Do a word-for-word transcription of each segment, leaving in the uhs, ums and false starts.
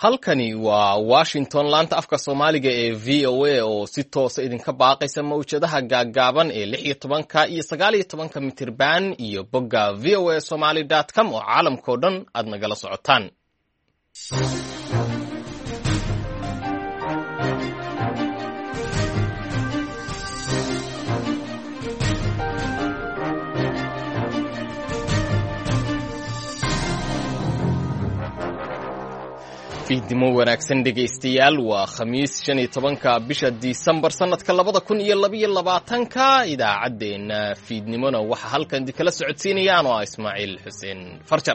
halkani waa Washington laanta afka Soomaaliga ee V O A oo si toos ah idinka baaqaysa mawjadaha gaagaaban ee lix iyo tobanka iyo sagaal iyo tobanka mitir baan iyo bogga v o a somali dot com oo caalamka dhan aad nagala socotaan. fiidnimo wanaagsan dhegaystayaal waa khamiis shan iyo tobanka bisha Disembar sanadka labada kun iyo laba iyo labaatanka idaacadeena fiidnimona waxa halkan kala socodsiinayaan oo Ismaaciil Xuseen Farjar.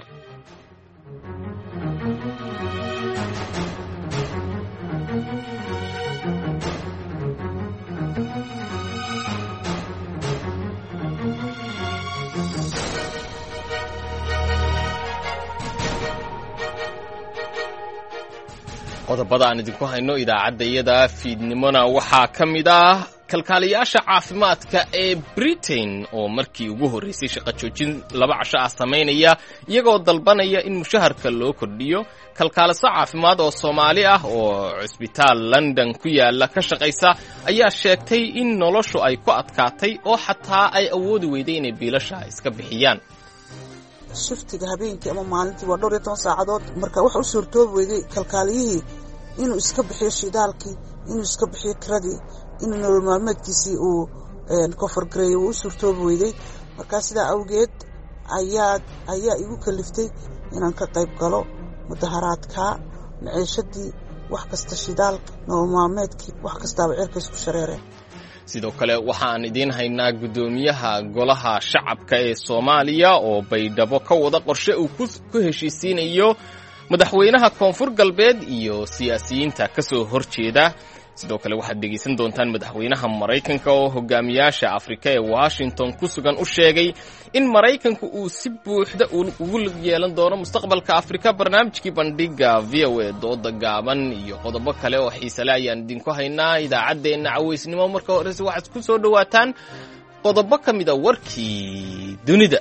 qodobada aan idinku hayno idaacadayada fiidnimona waxaa ka mid ah kalkaaliyaasha caafimaadka ee Britain oo markii ugu horeysay shaqo joojin laba casho ah sameynaya iyagoo dalbanaya in mushaharka loo kordhiyo. kalkaaliso caafimaad oo Soomaali ah oo cusbitaal London ku yaala ka shaqeysa ayaa sheegtay in noloshu ay ku adkaatay oo xataa ay awoodi weyday inay biilasha iska bixiyaan. shiftiga habeenkii ama maalintii waa dhowr iyo toban saacadood marka waxa uu suurtoobi weyday kalkaaliyihii inuu iska bixiyo shidaalkii inuu iska bixiyo kiradii inuu nolol maalmeedkiisii uu kofargareeyo uu suurtoobi weyday marka sidaa awgeed ayaa ayaa igu kaliftay inaan ka qayb galo mudaharaadka maciishadii wax kasta shidaalka nolol maalmeedkii wax kastaaba cirka isku shareereen. sidoo kale waxaan idiin haynaa gudoomiyaha golaha shacabka ee Soomaaliya oo baydhabo ka wada qorshe uu ku heshiisiinayo madaxweynaha koonfur galbeed iyo siyaasiyiinta ka soo horjeeda. sidoo kale waxaad dhegeysan doontaan madaxweynaha Mareykanka oo hogaamiyaasha Afrika ee Washington ku sugan u sheegay in Mareykanku uu si buuxda ugu lug yeelan doono mustaqbalka Afrika. barnaamijkii bandhiga V O A dooda gaaban iyo qodobo kale oo xiiso leh ayaan idinku haynaa idaacadeena caweysnimo. marka hore waxaad ku soo dhawaataan qodobo ka mid ah warkii dunida.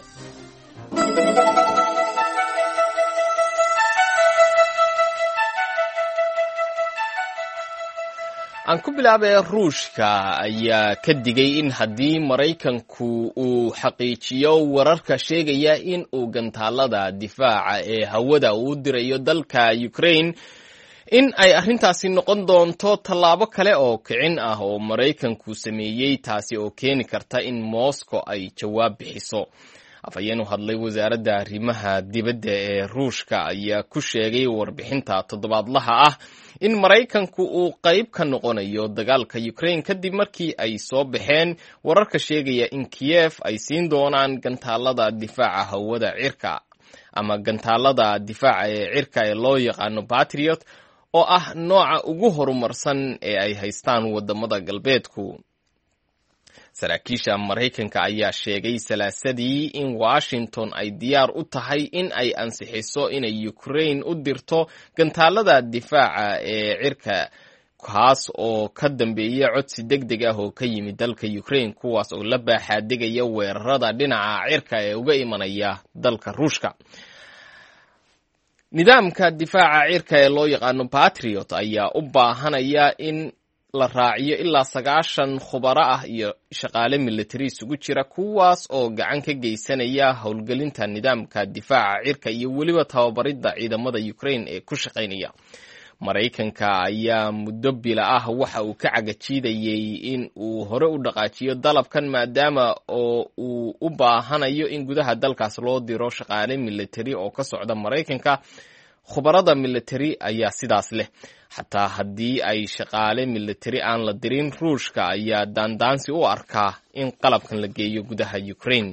aan ku bilaabay Ruushka ayaa ka digay in haddii Mareykanku uu xaqiijiyo wararka sheegaya in uu gantaalada difaaca ee hawada u dirayo dalka Ukraine in ay arrintaasi noqon doonto tallaabo kale oo kicin ah oo Mareykanku sameeyay, taasi oo keeni karta in Moscow ay jawaab bixiso. afhayeen u hadlay wasaaradda arrimaha dibadda ee Ruushka ayaa ku sheegay warbixinta toddobaadlaha ah in Mareykanku uu qayb ka noqonayo dagaalka Ukraine kadib markii ay soo baxeen wararka sheegaya in Kiev ay siin doonaan gantaalada difaaca hawada cirka ama gantaalada difaaca ee cirka ee loo yaqaano Patriot oo ah nooca ugu horumarsan ee ay haystaan wadamada galbeedku. saraakiisha Mareykanka ayaa sheegay salaasadii in Washington ay diyaar u tahay in ay ansixiso inay Ukraine u dirto gantaalada difaaca ee cirka, kaas oo ka dambeeya codsi degdeg ah oo ka yimid dalka Ukraine, kuwaas oo la baaxaadegaya weerarada dhinaca cirka ee uga imanaya dalka Ruushka. nidaamka difaaca cirka ee loo yaqaano Patriot ayaa u baahanaya in la raaciyo ilaa sagaashan khubaro ah iyo shaqaale military isugu jira, kuwaas oo gacan ka geysanaya howlgelinta nidaamka difaaca cirka iyo weliba tababaridda ciidamada Ukraine ee ku shaqaynaya. Mareykanka ayaa muddo bila ah waxa uu ka cagajiidayay in uu hore u dhaqaajiyo dalabkan maadaama oo uu u baahanayo in gudaha dalkaas loo diro shaqaale military oo ka socda Mareykanka. khubarada military ayaa sidaas leh. xataa haddii ay shaqaale military aan la dirin, Ruushka ayaa daandaansi u arkaa in qalabkan la geeyo gudaha Ukraine.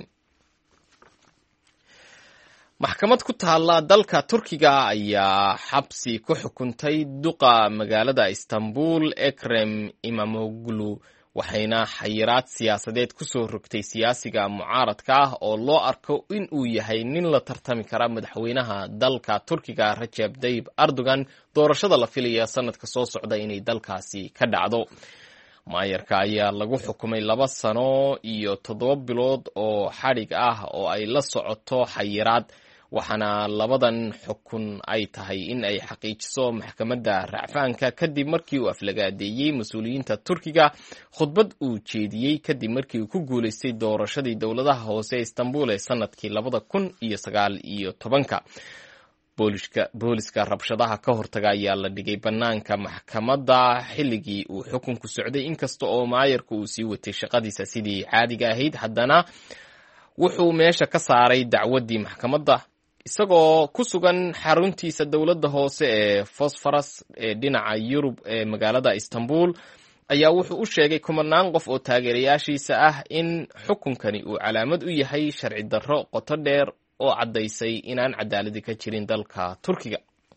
maxkamad ku taala dalka Turkiga ayaa xabsi ku xukuntay duqa magaalada Istanbul Ekrem İmamoğlu, waxayna xayiraad siyaasadeed ku soo rogtay siyaasiga mucaaradka ah oo loo arko in uu yahay nin la tartami kara madaxweynaha dalka Turkiga Recep Tayyip Erdogan doorashada la filaya sanadka soo socda inay dalkaasi ka dhacdo. maayarka ayaa lagu xukumay laba sano iyo toddoba bilood oo xadhig ah oo ay la socoto xayiraad, waxaana labadan xukun ay tahay in ay xaqiijiso maxkamadda racfaanka kadib markii uu aflagaadeeyey mas-uuliyiinta turkiga khudbad uu jeediyey kadib markii uu ku guulaystay doorashadii dowladaha hoose ee istanbul ee sanadkii labada kun iyo sagaal iyo tobanka. booliska rabshadaha ka hortaga ayaa la dhigay bannaanka maxkamadda xilligii uu xukunku socday, inkasta oo maayarka uu sii watay shaqadiisa sidii caadiga ahayd. haddana wuxuu meesha ka saaray dacwaddii maxkamadda isagoo ku sugan xaruntiisa dowladda hoose ee Bosphorus ee dhinaca Yurub ee magaalada Istanbul ayaa wuxuu u sheegay kumanaan qof oo taageerayaashiisa ah in xukunkani uu calaamad u yahay sharci darro qoto dheer oo caddaysay inaan cadaaladi ka jirin dalka Turkiga.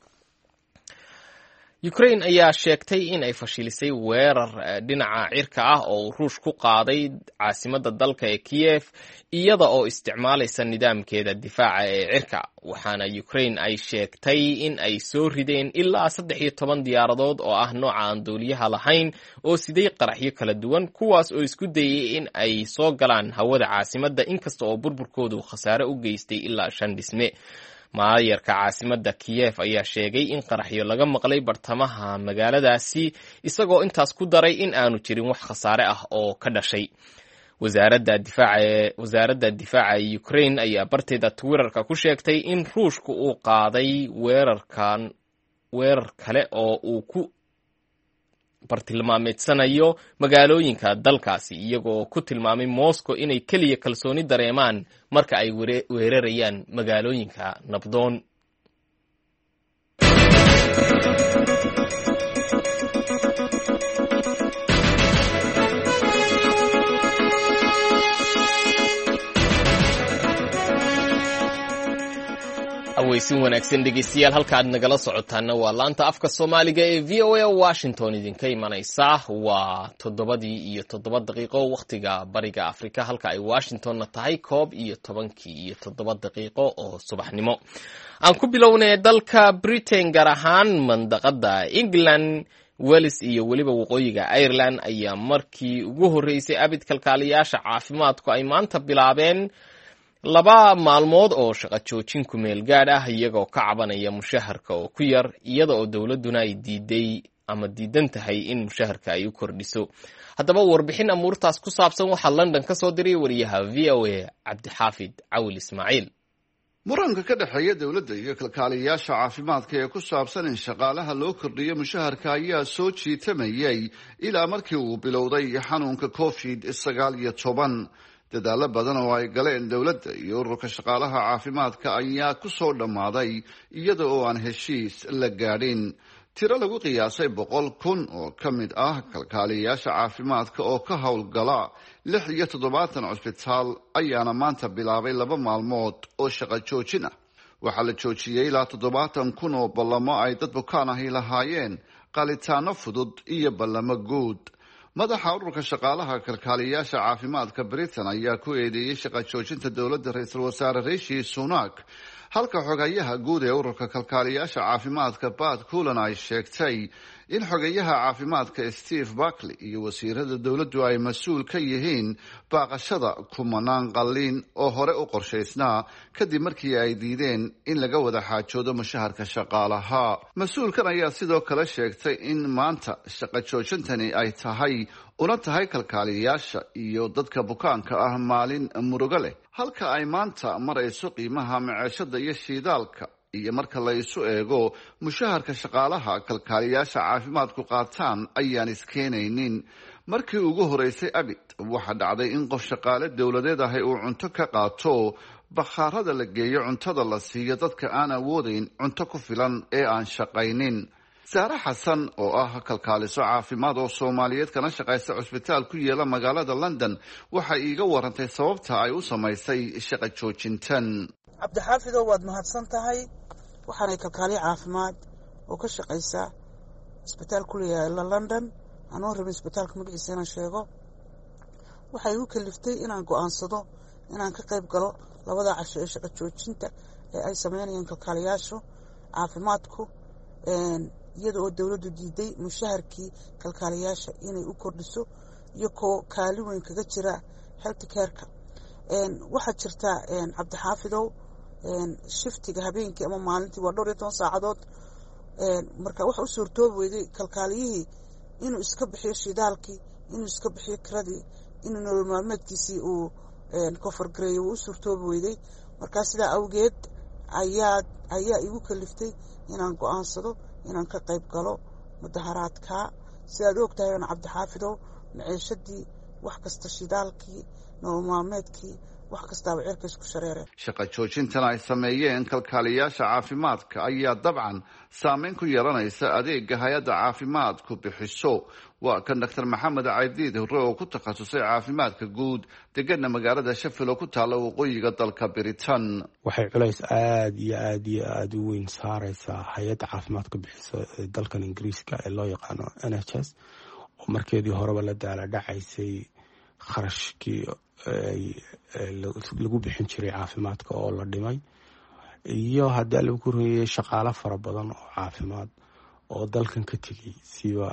Ukraine ayaa sheegtay in ay fashilisay weerar dhinaca cirka ah oo Ruush ku qaaday caasimadda dalka ee Kiev iyada oo isticmaalaysa nidaamkeeda difaaca ee cirka, waxaana Ukraine ay sheegtay in ay soo rideen ilaa saddex iyo toban diyaaradood oo ah nooca aan duuliyaha lahayn oo siday qaraxyo kala duwan, kuwaas oo isku dayay in ay soo galaan hawada caasimadda, inkasta oo burburkoodu khasaare u geystay ilaa shan dhisme. maayarka caasimadda Kiev ayaa sheegay in qaraxyo laga maqlay bartamaha magaaladaasi, isagoo intaas ku daray in aanu jirin wax khasaare ah oo ka dhashay. wasaaradda difaaca wasaaradda difaaca ee Ukraine ayaa barteeda Twitterka ku sheegtay in Ruushku uu qaaday weerarkan weerar kale oo uu ku bartilmaameedsanayo magaalooyinka dalkaasi, iyagoo ku tilmaamay Moscow inay keliya kalsooni dareemaan marka ay weerarayaan magaalooyinka nabdoon. aweysin wanaagsan dhegeystayaal, halka aad nagala socotaana waa laanta afka Soomaaliga ee V O A Washington idinka imanaysa. waa toddobadii iyo toddoba daqiiqo waqtiga bariga Afrika, halka ay Washingtonna tahay koob iyo tobankii iyo toddoba daqiiqo oo subaxnimo. aan ku bilownay dalka Britain, gaar ahaan mandaqada England, Wales iyo weliba waqooyiga Ireland ayaa markii ugu horeysay abid kalkaaliyaasha caafimaadku ay maanta bilaabeen laba maalmood oo shaqo joojin ku meel gaadh ah, iyagoo ka cabanaya mushaharka oo ku yar, iyada oo dowladuna ay diiday ama diidan tahay in mushaharka ay u kordhiso. haddaba warbixin amuurtaas ku saabsan waxaa London ka soo diray wariyaha V O A Cabdixaafid Cawil Ismaaciil. muranka ka dhexeeya dowladda iyo kalkaaliyaasha caafimaadka ee ku saabsan in shaqaalaha loo kordhiyo mushaharka ayaa soo jiitamayay ilaa markii uu bilowday xanuunka covid sagaal iyo toban. dadaalo badan oo ay galeen dowladda iyo ururka shaqaalaha caafimaadka ayaa ku soo dhammaaday iyada oo aan heshiis la gaadhin. tiro lagu qiyaasay boqol kun oo ka mid ah kalkaaliyayaasha caafimaadka oo ka howlgala lix iyo toddobaatan cusbitaal ayaana maanta bilaabay laba maalmood oo shaqo joojin ah. waxaa la joojiyey ilaa toddobaatan kun oo ballamo ay dad bukaan ahi lahaayeen, qalitaano fudud iyo ballamo guud. madaxa ururka shaqaalaha kalkaaliyaasha caafimaadka Britain ayaa ku eedeeyey shaqo joojinta dowladda ra-iisul wasaare Rishi Sunak, halka xogayaha guud ee ururka kalkaaliyaasha caafimaadka Pat Cullen ay sheegtay in xogayaha caafimaadka Steve Barclay iyo wasiirada dowladdu ay mas-uul ka yihiin baaqashada kumanaan qalliin oo hore u qorshaysnaa kadib markii ay diideen in laga wada xaajoodo mushaharka shaqaalaha. mas-uulkan ayaa sidoo kale sheegtay in maanta shaqo joojintani ay tahay una tahay kalkaaliyayaasha iyo dadka bukaanka ah maalin murugo leh, halka ay maanta marayso qiimaha maciishada iyo shiidaalka iyo marka la isu eego mushaharka shaqaalaha kalkaaliyaasha caafimaadku qaataan ayaan iskeenaynin. markii ugu horeysay abid waxaa dhacday in qof shaqaale dowladeed ahi uu cunto ka qaato bakhaarada la geeyo cuntada la siiyo dadka aan awoodeyn cunto ku filan ee aan shaqaynin. saare xasan oo ah kalkaaliso caafimaad oo Soomaaliyeed kana shaqaysa cusbitaal ku yaala magaalada London waxay iiga warantay sababta ay u samaysay shaqo joojintan. Cabdixaafidow, waad mahadsan tahay. waxaanay kalkaaliye caafimaad oo ka shaqaysa isbitaal ku yaala London, anoo rabin isbitaalka magaciisa inaan sheego. waxay u kaliftay inaan go'aansado inaan ka qayb galo labada casho ee shaqo joojinta ee ay sameynayaan kalkaaliyaashu caafimaadku, iyada oo dowladdu diiday mushaharkii kalkaaliyaasha inay u kordhiso iyo koo kaalin weyn kaga jira health care-ka. waxaa jirta Cabdixaafidow shiftiga habeenkii ama maalintii waa dhowr iyo toban saacadood marka waxa u suurtoobi weyday kalkaaliyihii inuu iska bixiyo shidaalkii inuu iska bixiyo kiradii inuu nolol maalmeedkiisii uu kofargareeyo wuu u suurtoobi weyday markaa sidaa awgeed ayaa ayaa igu kaliftay inaan go-aansado inaan ka qayb galo mudaharaadka sidaad og tahay oon cabdixaafidow maciishadii wax kasta shidaalkii nolol maalmeedkii wax kastaaba cirka isku shareereen shaqa joojintan ay sameeyeen kalkaaliyaasha caafimaadka ayaa dabcan saameyn ku yeelanaysa adeega hay-adda caafimaadku bixiso waa kan doctor maxamed caydiid hore oo ku takhasusay caafimaadka guud degana magaalada shafil oo ku taalla waqooyiga dalka Britain. waxay culays aad iyo aad iyo aad u weyn saaraysaa hay-adda caafimaadka bixiso ee dalkan Ingiriiska ee loo yaqaano N H S oo markeedii horeba la daala dhacaysay kharashkii lagu bixin jiray caafimaadka oo la dhimay iyo haddii lagu korreeyay shaqaale fara badan oo caafimaad oo dalkan ka tegay siba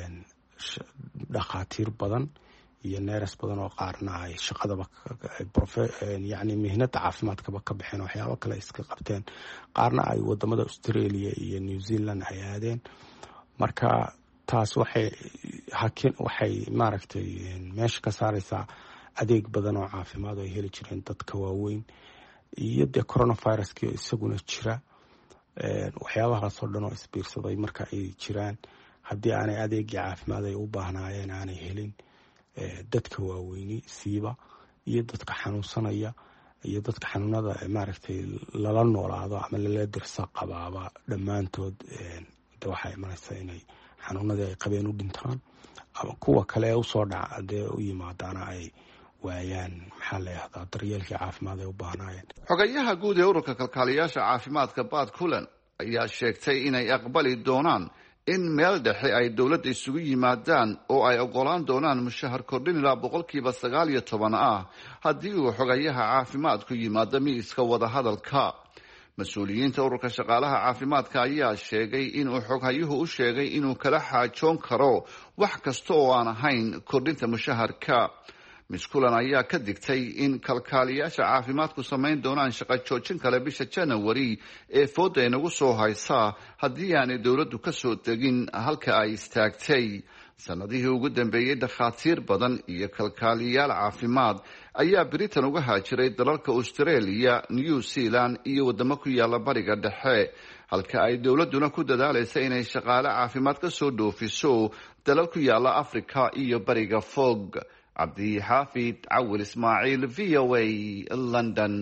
dhakhaatiir badan iyo neeras badan oo qaarna ay shaqadaba yani mihnada caafimaadkaba ka baxeen waxyaabo kale iska qabteen qaarna ay wadamada Australia iyo New Zealand ay aadeen marka taas waxay hakin waxay maaragtay meesha ka saaraysaa adeeg badan oo caafimaad ay heli jireen dadka waaweyn iyo de coronavirus-kii isaguna jira waxyaabahaas oo dhan oo isbiirsaday marka ay jiraan haddii aanay adeegii caafimaad ay u baahnaayeen aanay helin dadka waaweyni siiba iyo dadka xanuunsanaya iyo dadka xanuunada maaragtay lala noolaado ama lala dirsa qabaaba dhammaantood de waxay imanaysaa inay xanuunadii ay qabeen u dhintaan ama kuwa kale ee usoo dhaca dee u yimaadaana ay waayaan maxaa la yidhahdaa daryeelkii caafimaad ay u baahnaayeen. xogayaha guud ee ururka kalkaaliyaasha caafimaadka Bad Cullen ayaa sheegtay inay aqbali doonaan in meel dhexe ay dowladda isugu yimaadaan oo ay ogolaan doonaan mushahar kordhin ilaa boqolkiiba sagaal iyo toban ah haddii uu xogayaha caafimaadku yimaado miiska wadahadalka. mas-uuliyiinta ururka shaqaalaha caafimaadka ayaa sheegay inuu xoghayuhu u sheegay inuu kala xaajoon karo wax kasta oo aan ahayn kordhinta mushaharka. miss Cullen ayaa ka digtay in kalkaaliyaasha caafimaadku samayn doonaan shaqo joojin kale bisha January ee fooda inagu soo haysa haddii aanay dowladdu ka soo degin halka ay istaagtay. sanadihii ugu dambeeyay dhakhaatiir badan iyo kalkaaliyaal caafimaad ayaa Britain uga haajiray dalalka Australia, New Zealand iyo wadamo ku yaala bariga dhexe halka ay dowladuna ku dadaalaysa inay shaqaale caafimaad ka soo dhoofiso dalal ku yaala Afrika iyo bariga fog. Cabdi Xaafid Cawil Ismaaciil, V O A, London.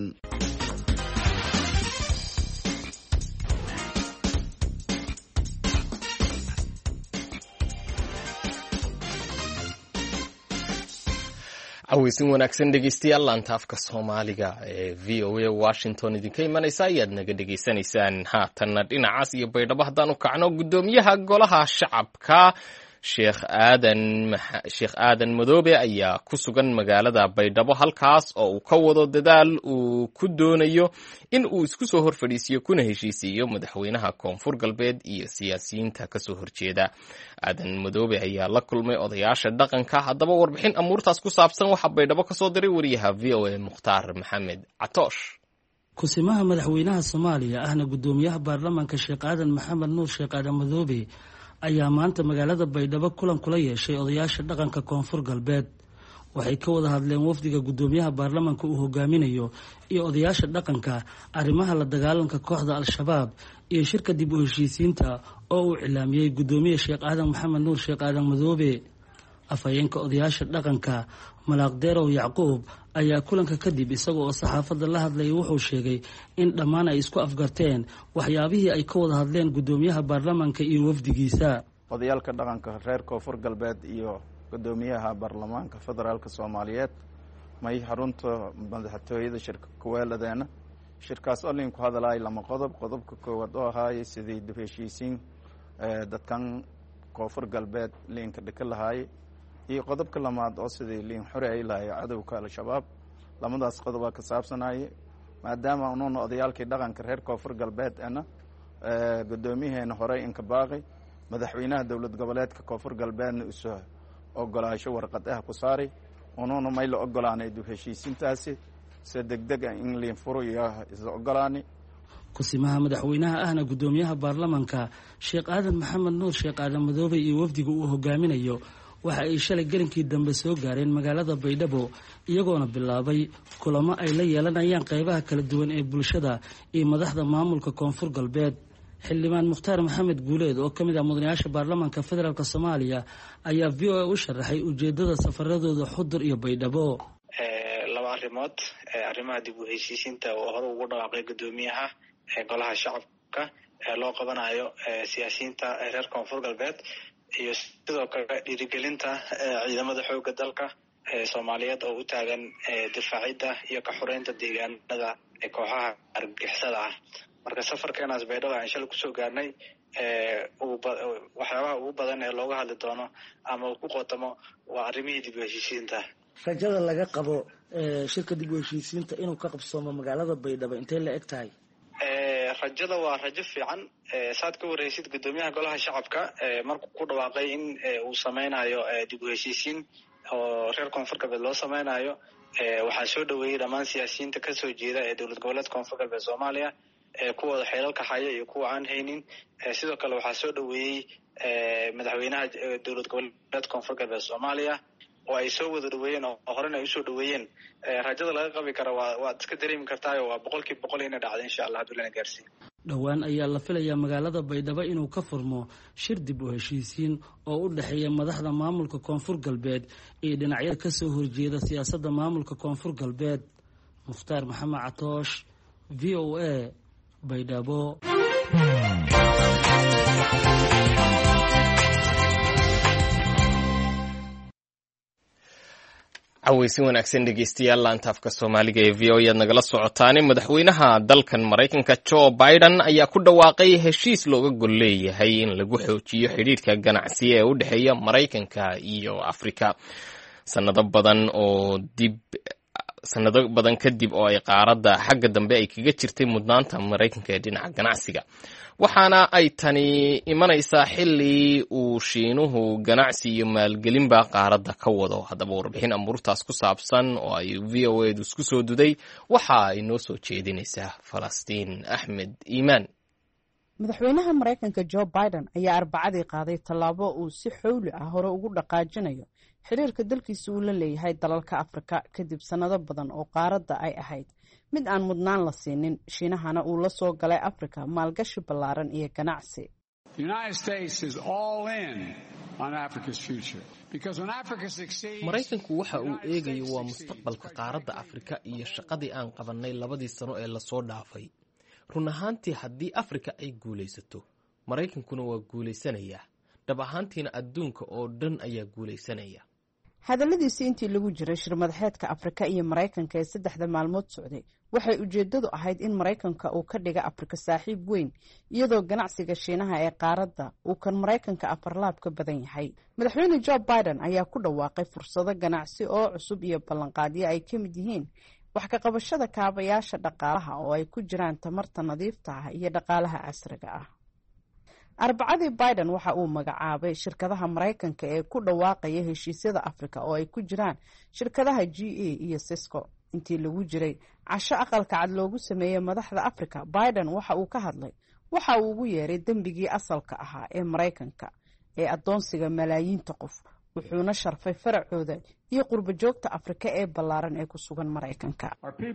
caweysin wanaagsan dhegeystayaal laanta afka Soomaaliga ee V O A Washington idinka imanaysa ayaad naga dhegeysanaysaan haatanna dhinacaas iyo baydhabo haddaan u kacno gudoomiyaha golaha shacabka sheekh aadan sheekh aadan madoobe ayaa ku sugan magaalada baydhabo halkaas oo uu ka wado dadaal uu ku doonayo in uu isku soo horfadhiisiyo kuna heshiisiiyo madaxweynaha koonfur galbeed iyo siyaasiyiinta kasoo horjeeda. aadan madoobe ayaa la kulmay odayaasha dhaqanka. haddaba warbixin amuurtaas ku saabsan waxaa baydhabo kasoo diray wariyaha V O A Mukhtaar Maxamed Catoosh. kusimaha madaxweynaha Soomaaliya ahna gudoomiyaha baarlamaanka sheekh aadan maxamed nuur sheekh aadan madoobe ayaa maanta magaalada baydhabo kulan kula yeeshay odayaasha dhaqanka koonfur galbeed. waxay ka wada hadleen wafdiga gudoomiyaha baarlamaanka uu hogaaminayo iyo odayaasha dhaqanka arrimaha la dagaalanka kooxda al-shabaab iyo shirka dib u heshiisiinta oo uu cilaamiyey gudoomiye sheekh aadan maxamed nuur sheekh aadan madoobe. afhayeenka odayaasha dhaqanka malaaq deerow yacquub ayaa kulanka kadib isaga oo saxaafadda la hadlayay wuxuu sheegay in dhammaan ay isku afgarteen waxyaabihii ay ka wada hadleen gudoomiyaha baarlamaanka iyo wafdigiisa. odayaalka dhaqanka reer koonfur galbeed iyo gudoomiyaha baarlamaanka federaalka Soomaaliyeed may xarunta madaxtooyada shirka kuweeladeena shirkaas oo linku hadalay lama qodob qodobka koowaad oo ahaay sidii dib heshiisiin dadkan koonfur galbeed linka dhika lahaay iyo qodobka lamaad oo sidii liin xore ay lahaay cadowga al-shabaab. lamadaas qodob ka saabsanay maadaama uuna odayaalkii dhaqanka reer koonfur galbeed ana gudoomiyaheena hore in ka baaqay madaxweynaha dowlad goboleedka koonfur galbeedna usoo ogolaasho warqad ah ku saaray uuna may la ogolaanay dib heshiisiintaasi si degdeg ah in liin furo iyo is ogolaani kusimaha madaxweynaha ahna gudoomiyaha baarlamaanka Sheekh Aadan Maxamed Nuur Sheekh Aadan Madoobe iyo wafdiga uu hogaaminayo waxa ay shalay garinkii dambe soo gaareen magaalada Baydhabo iyagoona bilaabay kulamo ay la yeelanayaan qaybaha kala duwan ee bulshada iyo madaxda maamulka Koonfur Galbeed. xildhibaan Mukhtaar Maxamed Guuleed oo kamid ah mudanayaasha baarlamaanka federaalka Soomaaliya ayaa V O A u sharaxay ujeedada safaradooda Xudur iyo Baydhabo. laba arrimood arrimaha dib u heshiisiinta oo hore ugu dhawaaqay gudoomiyaha golaha shacabka ee loo qabanayo siyaasiyiinta reer Koonfur Galbeed iyo sidoo kale dhiirigelinta ciidamada xoogga dalka ee Soomaaliyeed oo u taagan difaacidda iyo ka xoreynta deegaanada ee kooxaha argagixisada ah. marka safarkeenaas Baydhabo aan shal ku soo gaarnay ee waxyaabaha ugu badan ee looga hadli doono ama ku qotamo waa arrimihii dib u heshiisiinta. rajada laga qabo shirka dib u heshiisiinta inuu ka qabsoomo magaalada Baydhabo intee la eg tahay? rajada waa rajo fiican. saad ka wareysid gudoomiyaha golaha shacabka markuu ku dhawaaqay in uu sameynayo dib u heshiisiin oo reer Koonfur Galbeed loo sameynayo waxaa soo dhaweeyay dhammaan siyaasiyiinta ka soo jeeda ee dowlad goboleedka Koonfur Galbeed Soomaaliya kuwooda xeelalka haya iyo kuwa aan haynin. sidoo kale waxaa soo dhaweeyay madaxweynaha dowlad goboleedka Koonfur Galbeed Soomaaliya oo ay soo wada dhaweeyeen oo horena ay u soo dhaweeyeen. rajada laga qabi kara waa waad iska dareemi kartaa waa boqolkiiba boqol inay dhacdo insha Allah haddii la gaarsiin. dhowaan ayaa la filayaa magaalada Baydhabo inuu ka furmo shir dib u heshiisiin oo u dhaxeeya madaxda maamulka Koonfur Galbeed iyo dhinacyada ka soo horjeeda siyaasadda maamulka Koonfur Galbeed. Mukhtaar Maxamed Catoosh, V O A, Baydhabo. caweysi wanaagsan dhegeystayaal laanta afka Soomaaliga ee V O A nagala socotaan. madaxweynaha dalkan Mareykanka Joe Biden ayaa ku dhawaaqay heshiis looga gol leeyahay in lagu xoojiyo xiriirka ganacsi ee u dhaxeeya Mareykanka iyo Afrika. sanado badan oo dib sanado badan kadib oo ay qaaradda xagga dambe ay kaga jirtay mudnaanta Mareykanka ee dhinaca ganacsiga, waxaana ay tani imanaysaa xilli uu Shiinuhu ganacsi iyo maalgelinba qaaradda ka wado. haddaba warbixin amuurtaas ku saabsan oo ay V O A isku soo duday waxa ay noo soo jeedinaysaa Falastiin Axmed Iimaan. madaxweynaha Mareykanka Joe Biden ayaa arbacadii qaaday tallaabo uu si xowli ah hore ugu dhaqaajinayo xiriirka dalkiisa uu la leeyahay dalalka Afrika kadib sanado badan oo qaaradda ay ahayd mid aan mudnaan la siinin. Shiinahana uu la soo galay Afrika maalgashi ballaaran iyo ganacsi. Mareykanku waxa uu eegayo waa mustaqbalka qaaradda Afrika iyo shaqadii aan qabanay labadii sano ee lasoo dhaafay. run ahaantii haddii Afrika ay guulaysato, Mareykankuna waa guulaysanaya. dhab ahaantiina adduunka oo dhan ayaa guulaysanaya. hadalladiisii intii lagu jiray shir madaxeedka Afrika iyo Mareykanka ee saddexda maalmood socday waxay ujeedadu ahayd in Mareykanka uu ka dhiga Afrika saaxiib weyn, iyadoo ganacsiga Shiinaha ee qaaradda uu kan Mareykanka afarlaab ka badan yahay. madaxweyne Joe Biden ayaa ku dhawaaqay fursado ganacsi oo cusub iyo ballanqaadyo ay ka mid yihiin wax ka qabashada kaabayaasha dhaqaalaha oo ay ku jiraan tamarta nadiifta ah iyo dhaqaalaha casriga ah. arbacadii Biden waxa uu magacaabay shirkadaha Mareykanka ee ku dhawaaqaya heshiisyada Afrika oo ay ku jiraan shirkadaha G A iyo Cisco. intii lagu jiray casho aqalka cad loogu sameeyay madaxda Afrika, Biden waxa uu ka hadlay waxa uu ugu yeeray dembigii asalka ahaa ee Mareykanka ee adoonsiga malaayiinta qof, wuxuuna sharfay faracooda iyo qurbo joogta Afrika ee ballaaran ee ku sugan Mareykanka.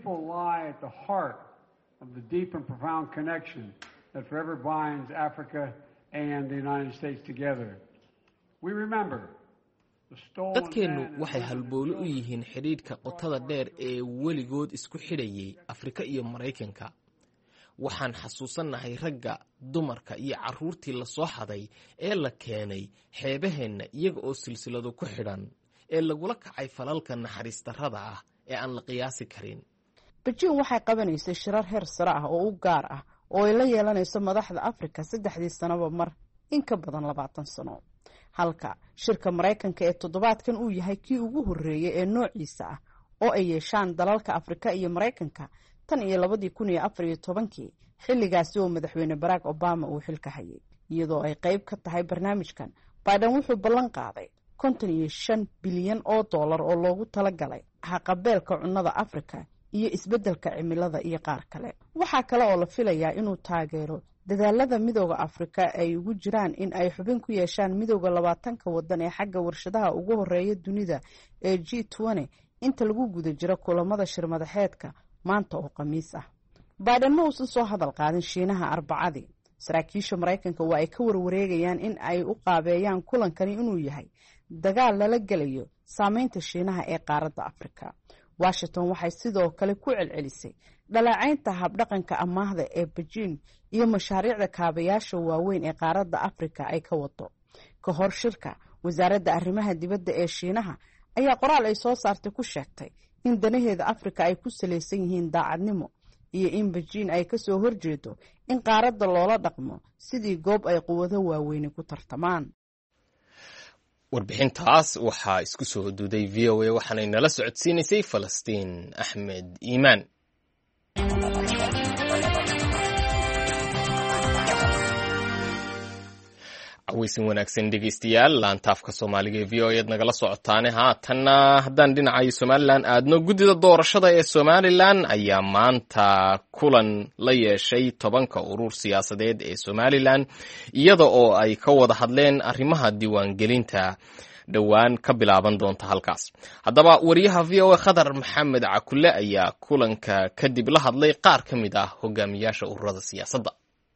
dadkeennu waxay halbowle u yihiin xidhiidhka qotada dheer ee weligood isku xidhayay Afrika iyo Mareykanka. waxaan xasuusannahay ragga, dumarka iyo carruurtii la soo xaday ee la keenay xeebaheenna iyaga oo silsilado ku xidhan, ee lagula kacay falalka naxariis darrada ah ee aan la qiyaasi karin. Beijing waxay qabanaysay shirar heer sare ah oo u gaar ah oo ay la yeelanayso madaxda Afrika saddexdii sanaba mar in ka badan labaatan sano. halka shirka Mareykanka ee toddobaadkan uu yahay kii ugu horeeyay ee noociisa ah oo ay yeeshaan dalalka Afrika iyo Mareykanka tan iyo labadii kun iyo afar iyo tobankii, xilligaasi oo madaxweyne Barack Obama uu xilka hayay. iyadoo ay qayb ka tahay barnaamijkan, Biden wuxuu ballan qaaday konton iyo shan bilyan oo dollar oo loogu talagalay haqabeelka cunnada Afrika iyo isbeddelka cimilada iyo qaar kale. waxaa kale oo la filayaa inuu taageero dadaalada midooda afrika ay ugu jiraan in ay xubin ku yeeshaan midooda labaatanka waddan ee xagga warshadaha ugu horeeya dunida ee G twenty inta lagu guda jiro kulamada shirmadaxeedka maanta oo khamiis ah. Biden ma uusan soo hadal qaadin Shiinaha Arbacadii. saraakiisha Maraykanka waa ay ka warwareegayaan in ay u qaabeeyaan kulankani inuu yahay dagaal lala gelayo saameynta Shiinaha ee qaaradda Afrika. Washington waxay sidoo kale ku celcelisay dhaleecaynta habdhaqanka amaahda ee Beijing iyo mashaariicda kaabayaasha waaweyn ee qaaradda Afrika ay ka wado. Ka hor shirka, wasaaradda arrimaha dibadda ee Shiinaha ayaa qoraal ay soo saartay ku sheegtay in danaheeda Afrika ay ku saleysan yihiin daacadnimo iyo in Beijing ay ka soo horjeedo in qaaradda loola dhaqmo sidii goob ay quwado waaweyn ku tartamaan. warbixintaas waxaa isku soo huduuday V O A waxaanay nala socodsiinaysay Falastiin Axmed Iimaan. cawaysin wanaagsan dhegeystayaal, laantaafka Soomaaliga ee V O A aad nagala socotaane. haatanna haddaan dhinaca Somaliland aadno, guddida doorashada ee Somaliland ayaa maanta kulan la yeeshay tobanka urur siyaasadeed ee Somaliland iyada oo ay ka wada hadleen arrimaha diiwaangelinta dhowaan ka bilaaban doonta halkaas. haddaba wariyaha V O A Khadar Maxamed Cakulle ayaa kulanka kadib la hadlay qaar ka mid ah hogaamiyaasha ururada siyaasadda.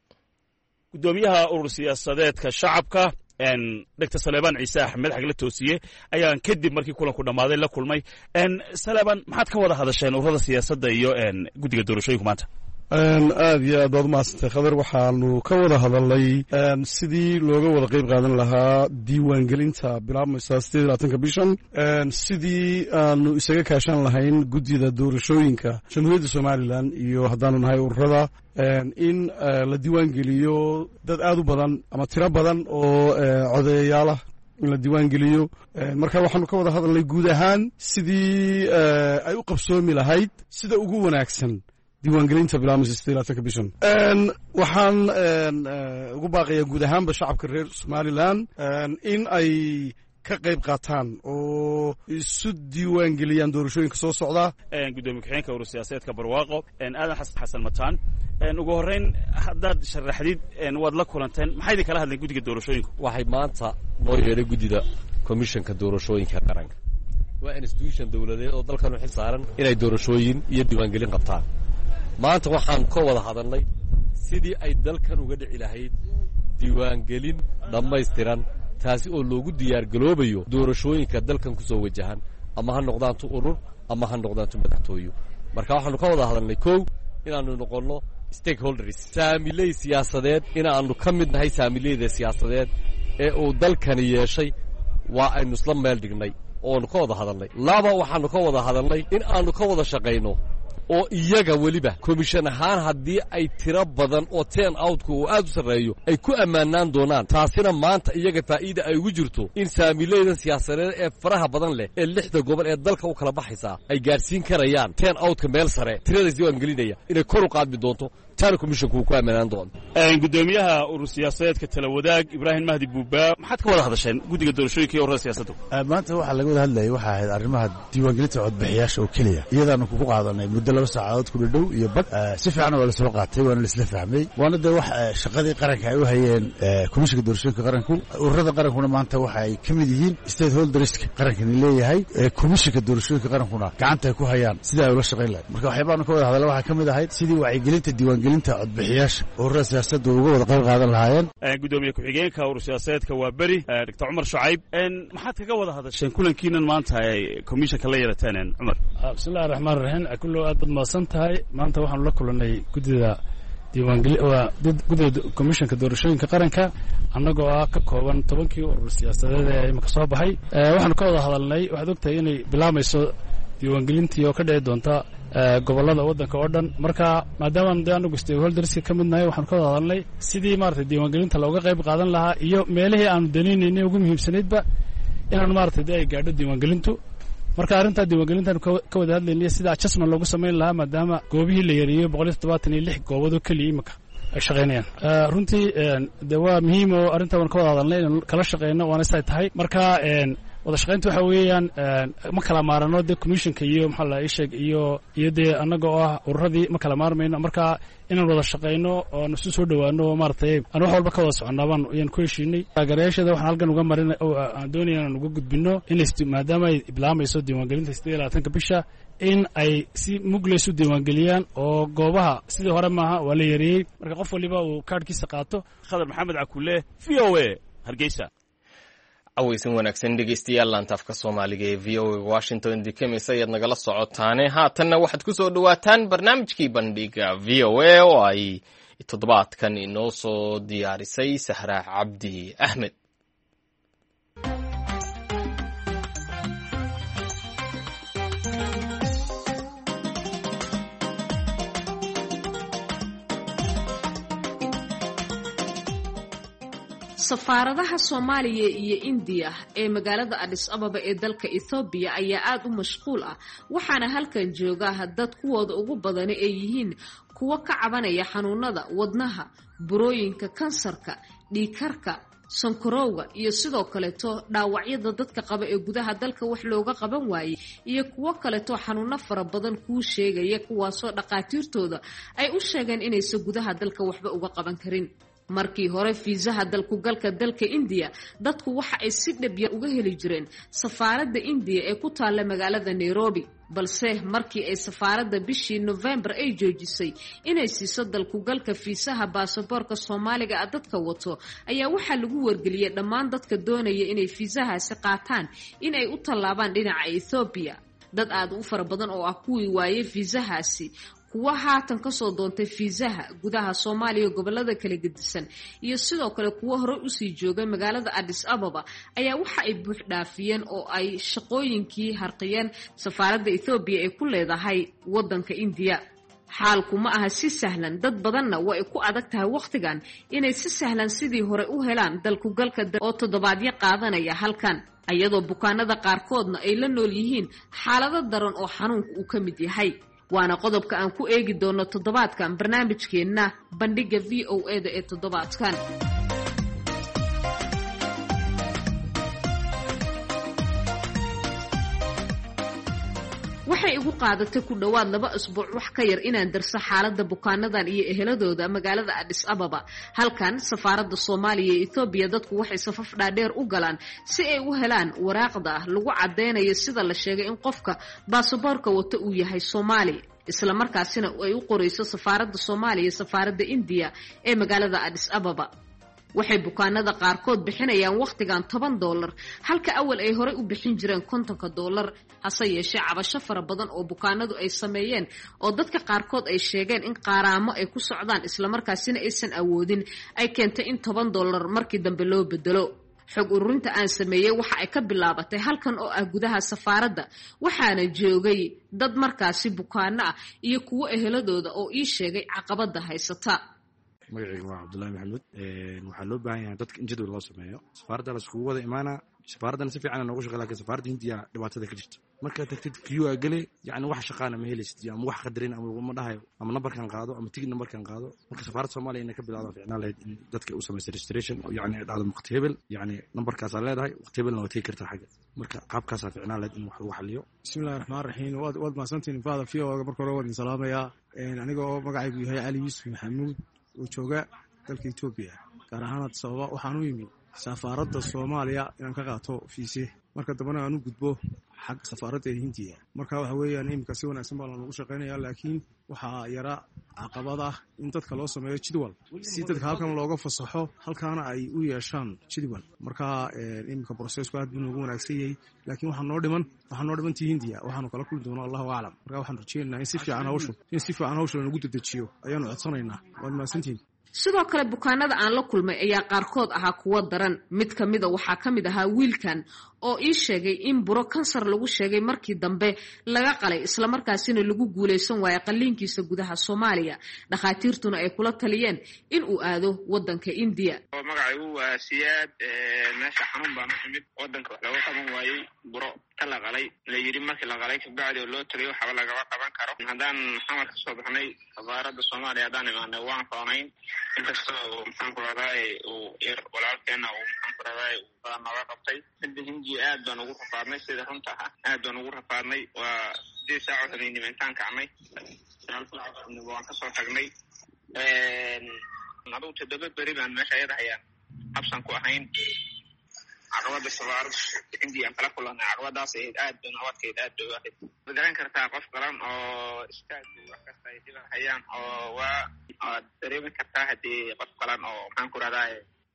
gudoomiyaha urur siyaasadeedka shacabka Doctor Saleebaan Ciise Axmed xagla toosiye ayaan kadib markii kulanku dhamaaday la kulmay. Saleebaan, maxaad ka wada hadasheen ururada siyaasadda iyo guddiga doorashooyinka maanta? aad iyo aad baad umahadsantay Khadar. waxaanu ka wada hadalnay sidii looga wada qayb qaadan lahaa diiwaangelinta bilaabmaysa sideed iyo labaatanka bishan, sidii aanu isaga kaashan lahayn guddida doorashooyinka jamhuuriyadda Somaliland iyo haddaanu nahay ururada in la diiwaangeliyo dad aad u badan ama tiro badan oo codeeyaalah in la diiwaangeliyo. marka waxaanu ka wada hadalnay guud ahaan sidii ay u qabsoomi lahayd sida ugu wanaagsan diiwaangelinta bilaabmaysa sideed iyo labaatanka bishan. waxaan ugu baaqayaa guud ahaanba shacabka reer Somaliland in ay ka qayb qaataan oo isu diiwaangeliyaan doorashooyinka soo socda. gudoomiye ku-xigeenka urur siyaasadeedka Barwaaqo aadan xasan mataan, ugu horreyn haddaad sharaxdid waad la kulanteen, maxay idin kala hadleen guddiga doorashooyinku? waxay maanta noo yeedhay guddida komishanka doorashooyinka qaranka. waa institution dowladeed oo dalkan u xil saaran inay doorashooyin iyo diiwaangelin qabtaan. maanta waxaan ka wada hadalnay sidii ay dalkan uga dhici lahayd diiwaangelin dhammaystiran, taasi oo loogu diyaargaloobayo doorashooyinka dalkan ku soo wajahan, ama ha noqdaantu urur ama ha noqdaantu madaxtooyo. marka waxaanu ka wada hadalnay kow inaannu noqonno stakeholders, saamiley siyaasadeed, inaannu ka mid nahay saamileyda siyaasadeed ee uu dalkani yeeshay. waa aynu isla meel dhignay oonu ka wada hadalnay. laba waxaannu ka wada hadalnay in aannu ka wada shaqayno oo iyaga weliba komishan ahaan haddii ay tiro badan oo ten outku uu aad u sarreeyo ay ku ammaanaan doonaan, taasina maanta iyaga faa'iida ay ugu jirto in saamileydan siyaasadeed ee faraha badan leh ee lixda gobol ee dalka u kala baxaysaa ay gaadhsiin karayaan ten outka meel sare tiradaas diiwaangelinaya inay kor u qaadmi doonto, taana komishanku uu ku ammaanaan doono. gudoomiyaha urur siyaasadeedka Tala Wadaag Ibraahim Mahdi Buuba, maxaad ka wada hadasheen guddiga doorashooyinka iyo ururada siyaasaddu? maanta waxaa laga wada hadlayay waxaa ahayd arrimaha diiwaangelinta codbixiyaasha oo keliya. iyadaanu kugu qaadanay muddo laba saacadood ku dhadhow iyo bad. si fiican waa la soo qaatay, waana la isla fahmay. waana dee wax shaqadii qaranka ay u hayeen komishanka doorashooyinka qaranku. ururada qarankuna maanta waxa ay ka mid yihiin stakeholderska qarankani leeyahay. komishanka doorashooyinka qarankuna gacanta ay ku hayaan sidii ay ula shaqayn lahayd. marka waxyaabaanu ka wada hadalla waxaa ka mid ahayd sidii wacyigelinta diiwaangelinta codbixiyaasha ururada siyaasadda uga wada qayb qaadan lahaayeen. gudoomiye ku-xigeenka urur siyaasadeedka waa beri Doctor Cumar Shucayb, maxaad kaga wada hadasheen kulankiinan maanta ay komishanka la yeelateen? Cumar. bismillahi raxmaan raxiim. kullo aad baad mahadsan tahay. maanta waxaanu la kulannay guddida diiwaangeli guddida komishanka doorashooyinka qaranka, annagoo ah ka kooban tobankii urur siyaasadeed ee imika soo baxay. waxaanu ka wada hadalnay, waxaad ogtahay inay bilaamayso diiwaangelintii oo ka dhici doonta gobollada waddanka oo dhan. marka maadaama de anagu stakeholderska ka mid nahay, waxaanu ka wada hadalnay sidii maaragtay diiwaangelinta looga qayb qaadan lahaa iyo meelihii aanu danaynaynay ugu muhiimsanaydba inaanu maaragtay de ay gaadho diiwaangelintu. marka arrintaa diiwaangelintaanu ka wada hadlaynay sida adjustment loogu samayn lahaa, maadaama goobihii la yareeyey boqol iyo toddobaatan iyo lix goobood oo keliya imika ay shaqaynayaan. runtii de waa muhiim oo arrintaa waan ka wada hadalnay inaan kala shaqayno, waana say tahay. marka wada shaqaynta waxa weeyaan ma kala maarano dee commissionka iyo maxaa la sheeg iyo iyo dee annaga oo ah ururadii ma kala maarmayno marka inaan wada shaqayno oo nasu soo dhawaano maartay aan wax walba ka wada soconaabaan ayaan ku heshiinay taageerayaashada waxaan halkan uga marin oo aan doonayna inaan uga gudbino in maadaama ay bilaamayso diiwaangelinta siddeed iyo labaatanka bisha in ay si mugleys u diiwaangeliyaan oo goobaha sidii hore maaha waa la yareeyey marka qof waliba uu kaadhkiisa qaato. khadar maxamed cakulle v o a hargeysa. aweysan wanaagsan dhegeystayaal laantaafka soomaaliga ee v o a washington dikamis ayaad nagala socotaane haatanna waxaad ku soo dhawaataan barnaamijkii bandhiga v o a oo ay toddobaadkan inoo soo diyaarisay sahra cabdi axmed. safaaradaha Soomaaliya iyo India ee magaalada Addis Ababa ee dalka Ethiopia ayaa aad u mashquul ah waxaana halkan jooga dad kuwooda ugu badan ay yihiin kuwa ka cabanaya xanuunada wadnaha, burooyinka kansarka, dhiigkarka, sankarowga iyo sidoo kale to dhaawacyada dadka qaba ee gudaha dalka wax looga qaban waayay iyo kuwa kale to xanuuno fara badan ku sheegaya kuwaasoo dhaqaatiirtooda ay u sheegeen inaysan gudaha dalka waxba uga qaban karin. markii hore fiisaha dalku galka dalka India dadku waxa ay si dhab yar uga heli jireen safaaradda India ee ku taala magaalada Nairobi balse markii ay safaaradda bishii November ay joojisay inay siiso dalku galka fiisaha baasaboorka Soomaaliga ah dadka wato ayaa waxa lagu wargeliyay dhammaan dadka doonaya inay fiisahaasi qaataan in ay u tallaabaan dhinaca Ethiopia. dad aad u fara badan oo ah kuwii waayay fiisahaasi kuwa haatan ka soo doontay fiisaha gudaha Soomaaliya gobolada kala gedisan iyo sidoo kale kuwa hore u sii joogay magaalada Addis Ababa ayaa waxa ay buux dhaafiyeen oo ay shaqooyinkii harqiyeen safaaradda Ethiopia ee ku leedahay wadanka India. xaalku ma aha si sahlan dad badanna waa ay ku adag tahay waqtigan inay si sahlan sidii hore u helaan dalku galka oo toddobaadyo qaadanaya halkan ayadoo bukaanada qaarkoodna ay la nool yihiin xaalado daran oo xanuunku uu ka mid yahay. waana qodobka aan ku eegi doono toddobaadkan barnaamijkeena bandhiga V O A da ee toddobaadkan. waxay igu qaadatay ku dhawaad laba usbuuc wax ka yar inaan darso xaaladda bukaanadan iyo eheladooda magaalada Addis Ababa. halkan safaaradda Soomaaliya ee Ethiopia dadku waxay safaf dhaadheer u galaan si ay u helaan waraaqda lagu cadeynayo sida la sheegay in qofka baasaboorka wata uu yahay Soomaali isla markaasina ay u qoreyso safaaradda Soomaaliya safaaradda India ee magaalada Addis Ababa. waxay bukaanada qaarkood bixinayaan waqtigan toban dollar halka awal ay hore u bixin jireen konton dollar hase yeeshee cabasho fara badan oo bukaanadu ay sameeyeen oo dadka qaarkood ay sheegeen in qaaraamo ay ku socdaan isla markaasina aysan awoodin ay keentay in toban dollar markii dambe loo bedelo. xog ururinta aan sameeyay waxa ay ka bilaabatay halkan oo ah gudaha safaaradda waxaana joogay dad markaasi bukaano ah iyo kuwo eheladooda oo ii sheegay caqabada haysata. magacaygu waa Cabdullaahi Maxamed waxaa loo baahan yahay dadka in jadwal loo sameeyo safaaradda la iskugu wada imaana safaaraddan si fiican noogu shaqeeya laakiin safaaradda Hindiya dhibaatada ka jirta marka tagtid queue aa gale yani wax shaqaana ma helaysid ama wax qadarin ama ma dhahayo ama numberkan qaado ama tigid numberkan qaado marka safaaradda Soomaaliya inay ka bilaado fiicnaan lahayd in dadka u sameeyay registration yani dhacdo waqti hebel yani numberkaas aad leedahay waqti hebelna waa tagi kartaa xagga marka qaabkaas fiicnaan lahayd in wax lagu xaliyo. bismillaahir rahmaanir rahiim waad waad maasantiin faada fiyo marka hore waan salaamayaa aniga oo magacaygu yahay Ali Yuusuf Maxamuud oo jooga dalka Ethiopia gaar ahaan sababa waxaan u yimid safaaradda Soomaaliya inaan ka qaato fiise marka dambana aan u gudbo xaq safaaradda Hindiya marka waxa weeyaan imka si wanaagsan baa lagu shaqeynayaa laakiin waxa yara caqabada in dadka loo sameeyo jadwal si dadka halkan looga fasaxo halkaana ay u yeeshaan jadwal marka imka processku aad buu ugu wanaagsan yahay laakiin waxa noo dhiman waxa noo dhiman Hindiya waxaanu kala kulmi doonaa Allahu a'lam marka waxaan rajeynayaa in si fiican hawshu in si fiican hawshu lagu dedejiyo ayaanu codsanaynaa waad maasantiin. sidoo kale bukaanada aan la kulmay ayaa qaarkood ahaa kuwa daran mid kamida waxaa kamid ahaa wiilkan oo ii sheegay in buro kansar lagu sheegay markii dambe laga qalay isla markaasina lagu guuleysan waayo qaliinkiisa gudaha Soomaaliya dhaqaatiirtuna ay kula taliyeen in uu aado wadanka India. magacaygu waa Siyaad meesha xanuun baan u imid wadanka wax laga qaban waayay buro la qalay la yiri markii la qalay kabacdi loo taliyo waxa laga qaban karo hadaan xamar ka soo baxnay safaaradda Soomaaliya hadaan imaanay waan faaneyn inkastoo maxaan ku raday oo ir walaalkeena oo maxaan ku kuraday baan naga qabtay midda hinji aad baan ugu rafaadnay sida runta ah aad baan ugu rafaadnay waa sidii saaco habeenimo intaan kacnay waan ka soo tagnay aduu toddoba beri baan meesha ayada hayaan habsan ku ahayn caqabada safaarada hindiya aan kala kulanay caqabadaas aad baan awadkeed aad bay ahayd ma garan kartaa qof qaran oo istaag wax kasta ay dhiban hayaan oo waa aad dareemi kartaa haddii qof qalan oo maxaan ku rahdaa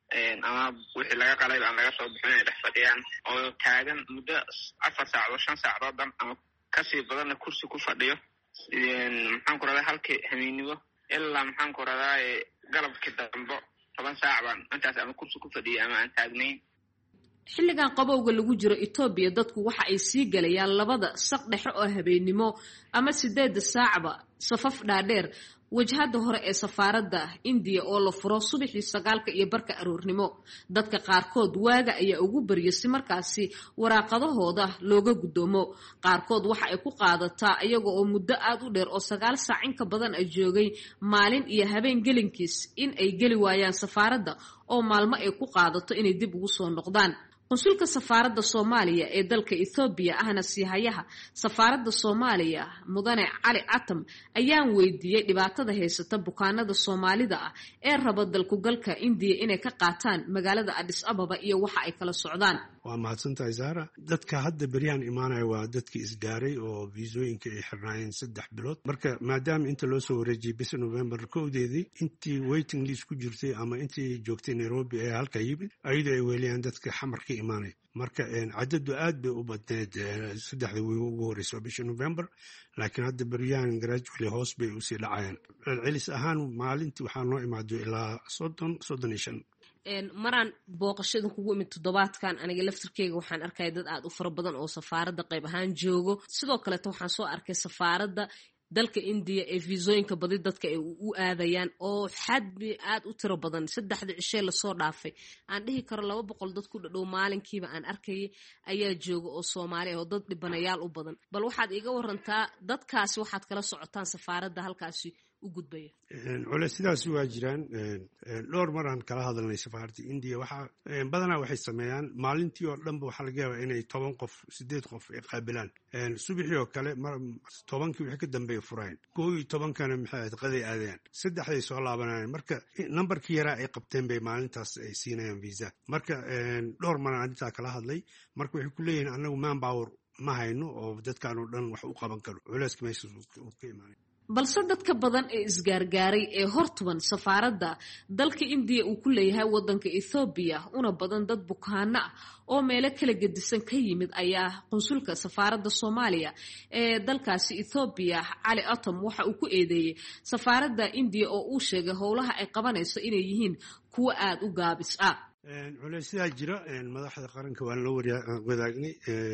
ama wixii laga qalay aan laga soo bixin ay dhex fadhiyaan oo taagan muddo afar saacadood shan saacadood ama kasii badanna kursi ku fadhiyo maxaan ku rahdaa halkii habeenimo ilaa maxaan ku rahdaa galabkii dambo toban saac baan intaas ama kursi ku fadhiyay ama aan taagnayn xilligan qabowga lagu jiro Ethiopia dadku waxa ay sii galayaan labada saq dhexe oo habeenimo ama sideed saacba safaf dhaadheer wajhada hore ee safaaradda India oo la furo subaxii sagaalka iyo barka aroornimo dadka qaarkood waaga ayaa ugu bariyay si markaasi waraaqadahooda looga gudoomo qaarkood waxa ay ku qaadataa iyaga oo muddo aad u dheer oo sagaal saac in ka badan ay joogay maalin iyo habeen gelinkiis in ay gali waayaan safaaradda oo maalmo ay ku qaadato inay dib ugu soo noqdaan konsulka safaaradda Soomaaliya ee dalka Ethiopia ahna siihayaha safaaradda Soomaaliya mudane Cali Atam ayaan weydiiyay dhibaatada haysata bukaanada Soomaalida ah ee raba dalku galka India inay ka qaataan magaalada Addis Ababa iyo waxa ay kala socdaan waa mahadsantahay Zara dadka hadda beriyaan imaanaya waa dadkii isgaaray oo viisooyinka ay xirnaayeen saddex bilood marka maadaama inta loo soo wareejiyay bis November kowdeedii intii waiting list ku jirtay ama intii joogtay Nairobi ee halka yimid ayadoo ay weeliyaan dadka xamarka imaanay marka cadadu aad bay u badneed saddexda wiil ugu horeysay bisha November laakiin hadda beriyaan gradually hoos bay u sii dhacayaan celis ahaan maalintii waxaa noo imaado ilaa soddon soddon iyo shan maraan booqashada kugu imid toddobaadkan aniga laftirkeyga waxaan arkay dad aad u fara badan oo safaaradda qayb ahaan joogo sidoo kale waxaan soo arkay safaaradda dalka India ee viisooyinka badi dadka ay u aadayaan oo xadbi aad u tiro badan saddexda cishe la soo dhaafay aan dhihi karo laba boqol dad ku dhadhow maalinkiiba aan arkay ayaa jooga oo Soomaali oo dad dhibanayaal u badan bal waxaad iiga warantaa dadkaasi waxaad kala socotaan safaaradda halkaasi u gudbaya culays sidaas waa jiraan dhowr mar aan kala hadalnay safaaradda India waxa badanaa waxay sameeyaan maalintii oo dhanba waxa laga yaabaa inay toban qof sideed qof ay qaabilaan subaxii oo kale tobankii wixii ka dambeeyay furaan koob iyo tobankana maxay ahayd qaday aadayaan saddexday soo laabanayaan marka nambarkii yaraa ay qabteen bay maalintaas ay siinayaan visa marka dhowr mar aan intaa kala hadlay marka waxay ku leeyihiin anagu manpower ma hayno oo dadkaan oo dhan wax u qaban karo culayska meesha uu ka imaanay balse dadka badan ee isgaargaaray ee hortuban safaaradda dalka India uu ku leeyahay wadanka Ethiopia una badan dad bukaano ah oo meelo kala gedisan ka yimid ayaa konsulka safaaradda Soomaaliya ee dalkaasi Ethiopia Cali Atam waxa uu ku eedeeyay safaaradda India oo uu sheegay howlaha ay qabanayso inay yihiin kuwa aad u gaabis ah culaysyada jira madaxda qaranka waan la wadaagnay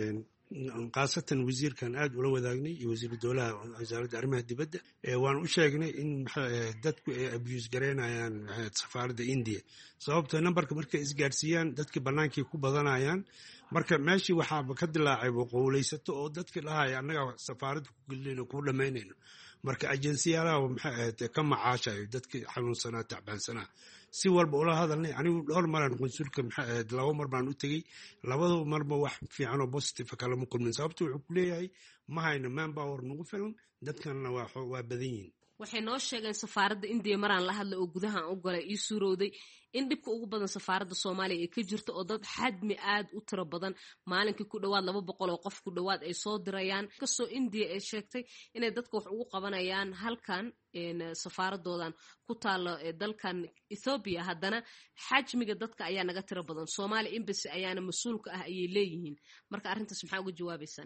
qaasatan wasiirkan aad ula wadaagnay iyo wasiir dowlaha wasaaradda arrimaha dibadda waan u sheegnay in dadku ay abuse gareynayaan safaaradda India sababtoo nambarka markay isgaarsiiyaan dadkii bannaankii ku badanayaan marka meeshii waxaaba ka dilaacay boqowlaysato oo dadkii dhahaya annaga safaaradda ku gelinayno ku dhammaynayno marka ajensiyaalaha maxay ahayd ka macaashayo dadkii xanuunsanaa tacbaansanaa si walba ula hadalnay anigu dhowr maraan konsulka maxay ahayd laba mar baan u tegey labadaba marba wax fiican oo positive kalama kulmin sababto wuxuu ku leeyahay ma hayno manpower nagu filan dadkanna waa waa badan yihiin waxay noo sheegeen safaaradda India maraan la hadlay oo gudaha u galay ii suurowday in dhibka ugu badan safaaradda Soomaaliya ay ka jirto oo dad xadmi aad u tiro badan maalinkii ku dhawaad laba boqol oo qof ku dhawaad ay soo dirayaan kasoo India ay sheegtay inay dadka wax ugu qabanayaan halkan in safaaradoodan ku taalo dalkan Ethiopia haddana xajmiga dadka ayaa naga tiro badan Soomaali embassy ayaana mas'uulka ah ay leeyihiin marka arrintaas maxaa uga jawaabaysan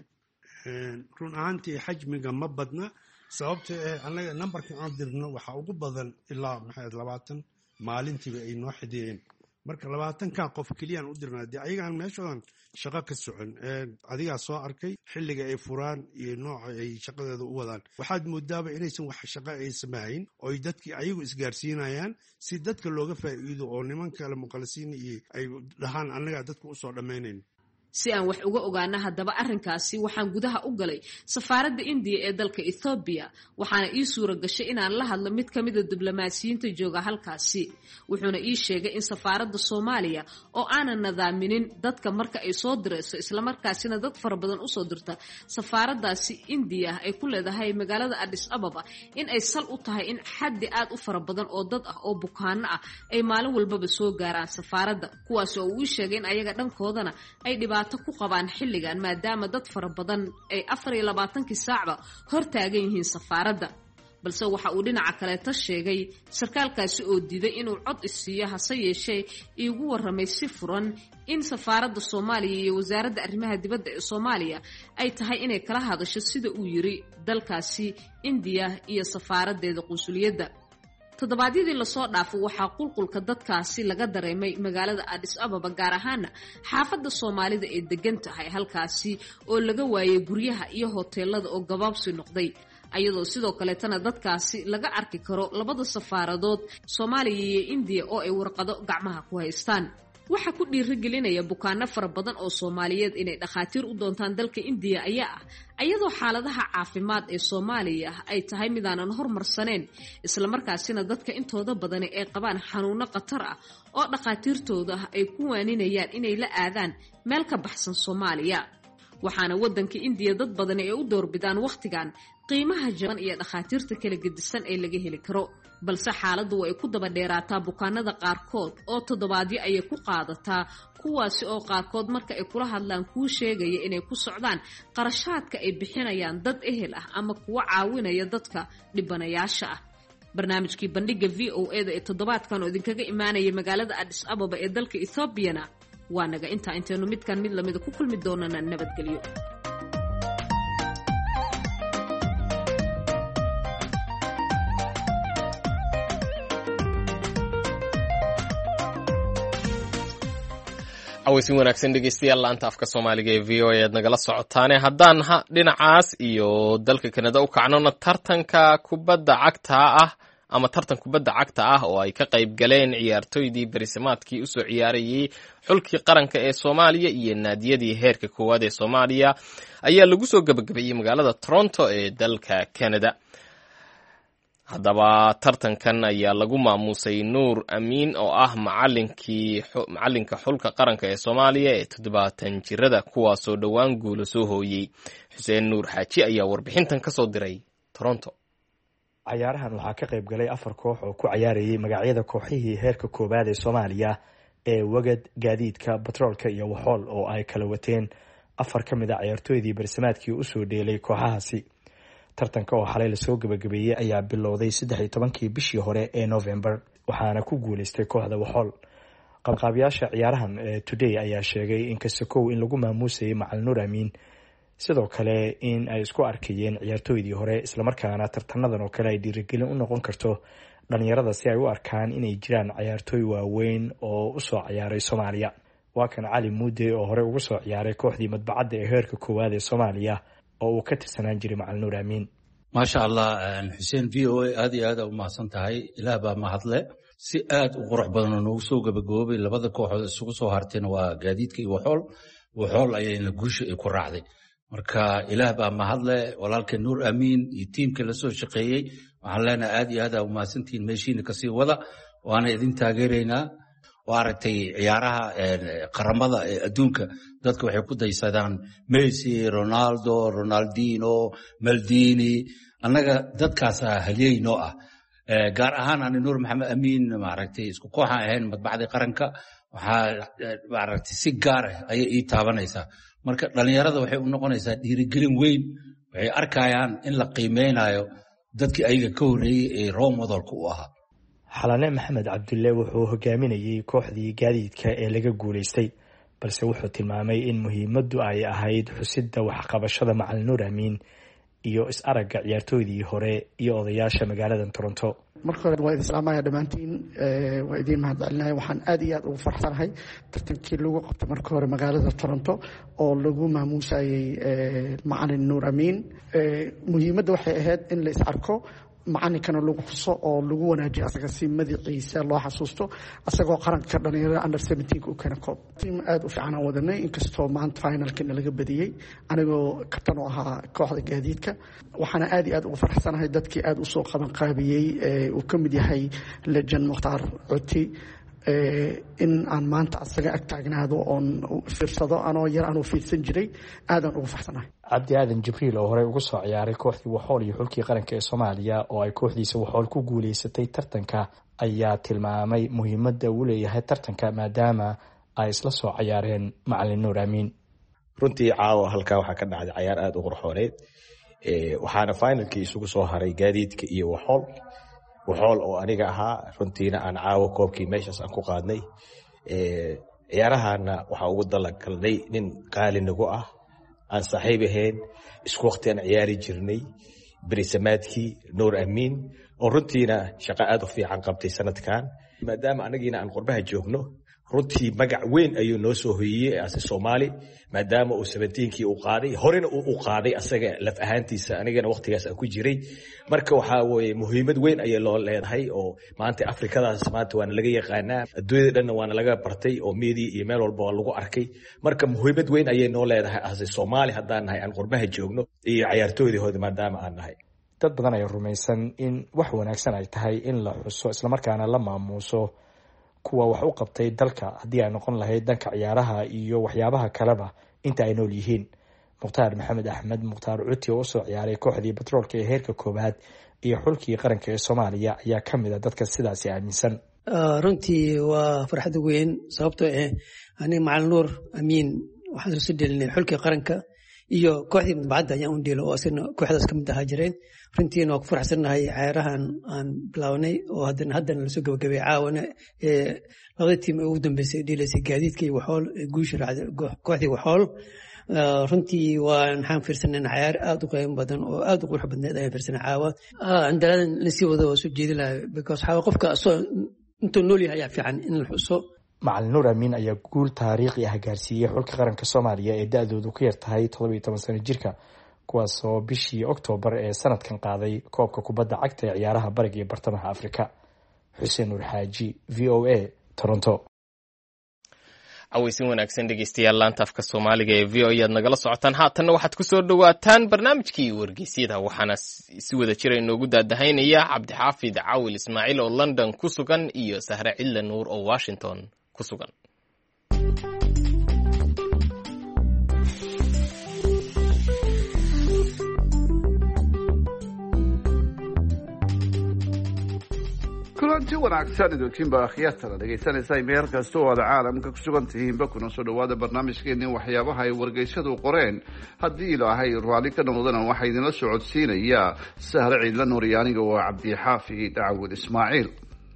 run ahaantii xajmiga ma badna sababta ee anaga nambarka aan dirno waxa ugu badan ilaa maxay labaatan maalintiiba ay noo xidiyeen marka labaatan ka qof kaliya aan u dirnaa dee ayagaan meeshoodan shaqo ka socon adigaa soo arkay xilliga ay furaan iyo nooca ay shaqadeeda u wadaan waxaad moodaaba inaysan wax shaqo ay samahayn oo ay dadkii ayagu isgaarsiinayaan si dadka looga faa'iido oo niman kale muqallisiin iyo ay dhahaan annagaa dadka usoo dhammaynayno si aan wax uga ogaana haddaba arrinkaasi waxaan gudaha u galay safaaradda indiya ee dalka ethoobiya waxaana ii suura gashay inaan la hadlo mid ka mida diblomaasiyiinta jooga halkaasi wuxuuna ii sheegay in safaaradda soomaaliya oo aanan nadaaminin dadka marka ay soo dirayso islamarkaasina dad fara badan usoo dirta safaaraddaasi indiya ay ku leedahay magaalada Addis Ababa in ay sal u tahay in xaddi aad u fara badan oo dad ah oo bukaano ah ay maalin walbaba soo gaaraan safaaradda kuwaas oo uu sheegay in ayaga dhankoodana ay dhibaato ku qabaan xilligan maadaama dad fara badan ay afar iyo labaatankii saacba hor taagan yihiin safaaradda balse waxa uu dhinaca kaleeta sheegay sarkaalkaasi oo diiday inuu cod isiiyo hase yeeshee iigu warramay si furan in safaaradda Soomaaliya iyo wasaaradda arrimaha dibadda ee Soomaaliya ay tahay inay kala hadasho sida uu yiri dalkaasi Indiya iyo safaaraddeeda qunsuliyadda toddobaadyadii lasoo dhaafay waxaa qulqulka dadkaasi laga dareemay magaalada Addis Ababa gaar ahaan xaafadda Soomaalida ee degan tahay halkaasi oo laga waayay guryaha iyo hoteelada oo gabaabsi noqday ayadoo sidoo kale tana dadkaasi laga arki karo labada safaaradood Soomaaliya iyo Indiya oo ay warqado gacmaha ku haystaan waxa ku dhiirigelinaya bukaano fara badan oo Soomaaliyeed inay dhaqaatiir u doontaan dalka Indiya ayaa ah ayadoo xaaladaha caafimaad ee Soomaaliya ay tahay midaanan horumarsaneen isla markaasina dadka intooda badan ay qabaan xanuuno khatar ah oo dhaqaatiirtooda ay ku waaninayaan inay la aadaan meel ka baxsan Soomaaliya waxaana wadanka Indiya dad badan ay u doorbidaan waqtigan qiimaha jaban iyo dhaqaatiirta kala gedisan ee laga heli karo balse xaaladdu way ku daba dheeraataa bukaanada qaarkood oo toddobaadyo ay ku qaadataa kuwaasi oo qaarkood marka ay kula hadlaan kuu sheegaya inay ku socdaan qarashaadka ay bixinayaan dad ehel ah ama kuwa caawinaya dadka dhibanayaasha ah barnaamijkii bandhiga V O A da ee toddobaadkan oo idinkaga imaanaya magaalada Addis Ababa ee dalka Ethiopia waa naga inta intaynu midkan mid lamid ku kulmi doonana nabadgelyo aweysin wanaagsan dhegeystayaal laanta afka Soomaaliga ee V O A aad nagala socotaane haddaan dhinacaas iyo dalka Kanada u kacnona tartanka kubadda cagta ah ama tartan kubadda cagta ah oo ay ka qayb galeen ciyaartoydii bariisamaadkii u soo ciyaarayay xulkii qaranka ee Soomaaliya iyo naadiyadii heerka koowaad ee Soomaaliya ayaa lagu soo gabagabeeyay magaalada Toronto ee dalka Canada haddaba tartankan ayaa lagu maamuusay Nuur Amiin oo ah macallinkii macallinka xulka qaranka ee Soomaaliya ee toddobaatan jirada kuwaasoo dhowaan guulo soo hooyay Xuseen Nuur Xaaji ayaa warbixintan ka soo diray Toronto ciyaarahan waxaa ka qayb galay afar koox oo ku ciyaarayay magacyada kooxihii heerka koobaad ee Soomaaliya ee wagad gaadiidka batroolka iyo waxool oo ay kala wateen afar ka mid ah ciyaartoydii bariisamaadkii u soo dheelay kooxahaasi tartanka oo xalay la soo gabagabeeyay ayaa bilowday saddex iyo tobankii bishii hore ee November waxaana ku guuleystay kooxda waxool qabqaabiyaasha ciyaarahan ee Today ayaa sheegay in kasakow in lagu maamuusay macallin Nuur Amiin sidoo kale in ay isku arkayeen ciyaartoydii hore isla markaana tartanadan oo kale ay dhiirigelin u noqon karto dhalinyarada si ay u arkaan inay jiraan ciyaartooy waaweyn oo u soo ciyaaray Soomaaliya waa kan Cali Muude oo hore ugu soo ciyaaray kooxdii madbacadda ee heerka koowaad ee Soomaaliya oo uu ka tirsanaan jiray macallin Nuur Amiin maasha Allah Xuseen V O A aad iyo aad u mahadsan tahay ilaah baa mahadle si aad u qurux badan oo noogu soo gabagaboobay labada kooxood isugu soo harteen waa gaadiidka iyo waxool waxool ayayna guusha ay ku raacday marka ilaah baa mahadle walaalka Nuur Amiin iyo tiimka la soo shaqeeyay waxaan leenahay aad iyo aad u mahadsantiin meeshiina ka sii wada waana idin taageeraynaa waa aragtay ciyaaraha qaramada ee adduunka dadka waxay ku daysadaan Messi Ronaldo Ronaldinho Maldini annaga dadkaas halyeyno ah gaar ahaan aan Nuur Maxamed Amiin ma aragtay isku koox ahayn madbacda qaranka waxa ma aragtay si gaar ah ay ii taabanaysaa marka dhalinyarada waxay u noqonaysaa dhiirigelin weyn waxay arkayaan in la qiimeynayo dadkii ayaga ka horeeyay ee role model-ka u ahaa xalane maxamed cabdulle wuxuu hogaaminayay kooxdii gaadiidka ee laga guuleystay balse wuxuu tilmaamay in muhiimaddu ay ahayd xusidda waxqabashada macallin Nuur Amiin iyo is-aragga ciyaartoydii hore iyo odayaasha magaalada Toronto marka hore waa idin salaamaya dhammaantiin waa idin mahadcelinahay waxaan aad iyo aad ugu faraxsanahay tartankii lagu qabtay marka hore magaalada Toronto oo lagu maamuusayay macallin Nuur Amiin muhiimadda waxay ahayd in la is arko macalinkana lagu xuso oo lagu wanaajiyo asaga si madaciisa loo xasuusto asagoo qaranka dhalinyarada under seventeen u keena koob tiim aad u fiican aan wadanay inkastoo maanta finalkina laga badiyey anigoo kabtan u ahaa kooxda gaadiidka waxaana aad iyo aad ugu faraxsanahay dadkii aad usoo qaban qaabiyey uu ka mid yahay lejan mukhtaar coti in aan maanta asaga ag taagnaado oon fiirsado anoo yar anuu fiirsan jiray aadaan ugu faraxsanahay cabdi aadan jibriil oo horey ugu soo ciyaaray kooxdii waxool iyo xulkii qaranka ee soomaaliya oo ay kooxdiisa waxool ku guuleysatay tartanka ayaa tilmaamay muhiimadda uu leeyahay tartanka maadaama ay isla soo ciyaareen macalin nuur amiin runtii caawa halkaa waxaa ka dhacday cayaar aada u qurxooneed waxaana finalkii isugu soo haray gaadiidka iyo waxool waxool oo aniga ahaa runtiina aan caawo koobkii meeshaas aan ku qaadnay ciyaarahana waxaa ugu dalagalnay nin qaali nagu ah aan saaxiib ahayn isku waqti aan ciyaari jirnay berisamaadkii nuur amiin oo runtiina shaqo aad u fiican qabtay sanadkan maadaama anagiina aan qurbaha joogno runtii magac weyn ayuu noo soo hoyiyey ase soomaali maadaama uu sabentiinkii uu qaaday horena uu u qaaday asaga laf ahaantiisa anigana waqtigaas aan ku jiray marka waxaa weye muhiimad weyn ayay loo leedahay oo maanta afrikadaas maanta waana laga yaqaanaa adduunyada dhanna waana laga bartay oo media iyo meel walba waa lagu arkay marka muhiimad weyn ayay noo leedahay ase soomaali haddaan nahay aan qurbaha joogno iyo cayaartoydii hooda maadaama aan nahay dad badan ayaa rumaysan in wax wanaagsan ay tahay in la xuso islamarkaana la maamuuso kuwa wax u qabtay dalka haddii ay noqon lahayd dhanka ciyaaraha iyo waxyaabaha kaleba inta ay nool yihiin mukhtaar maxamed axmed mukhtaar cuti oo usoo ciyaaray kooxdii batroolka ee heerka koowaad iyo xulkii qaranka ee soomaaliya ayaa ka mid a dadka sidaasi aaminsan runtii waa farxad weyn sababtoo ah aniga macalin nuur amiin waxaan soo dhelinay xulkii qaranka iyo kooxdii madbacadda ayaan u dheelo oo asina kooxdaas ka mid ahaa jireen runtiina waa ku faraxsannahay cayaarahan aan bilaawnay oo haddana haddana lasoo gabagabay caawana ee labada tiim ee ugu dambeysay dheelaysay gaadiidka iyo waxool guusha raacday kooxdii waxool runtii waan waxaan fiirsanayna cayaar aad u qiimo badan oo aad u qurux badneed ayaan fiirsanay caawa andaladan lasii wado waa soo jeedi lahay because waxaa qofka asoo intuu nool yahay ayaa fiican in la xuso macalin nuur amiin ayaa guul taariikhi ah gaarsiiyey xulka qaranka soomaaliya ee da-doodu ku yar tahay toddoba iyo toban sano jirka kuwaasoo bishii oktoobar ee sanadkan qaaday koobka kubadda cagta ee ciyaaraha bariga iyo bartamaha afrika xuseen nuur xaaji v o a toronto cawaysin wanaagsan dhegeystayaal laanta afka soomaaliga ee v o ayaad nagala socotaan haatanna waxaad ku soo dhowaataan barnaamijkii wargeysyada waxaana si wada jira inoogu daadahaynaya cabdixaafid caawil ismaaciil oo london ku sugan iyo sahre cidle nuur oo washington ku sugan kulanti wanaagsan idinkiinba akhyaartana dhegaysanaysaa meel kasta oo aad caalamka ku sugan tihiinba kuna soo dhawaada barnaamijkeennii waxyaabaha ay wargeysyadu qoreen haddii ilaahay raalli ka noqdana waxaa idinla socodsiinayaa sahre ciidla nuur iyo aniga oo cabdixaafi dhacwil ismaaciil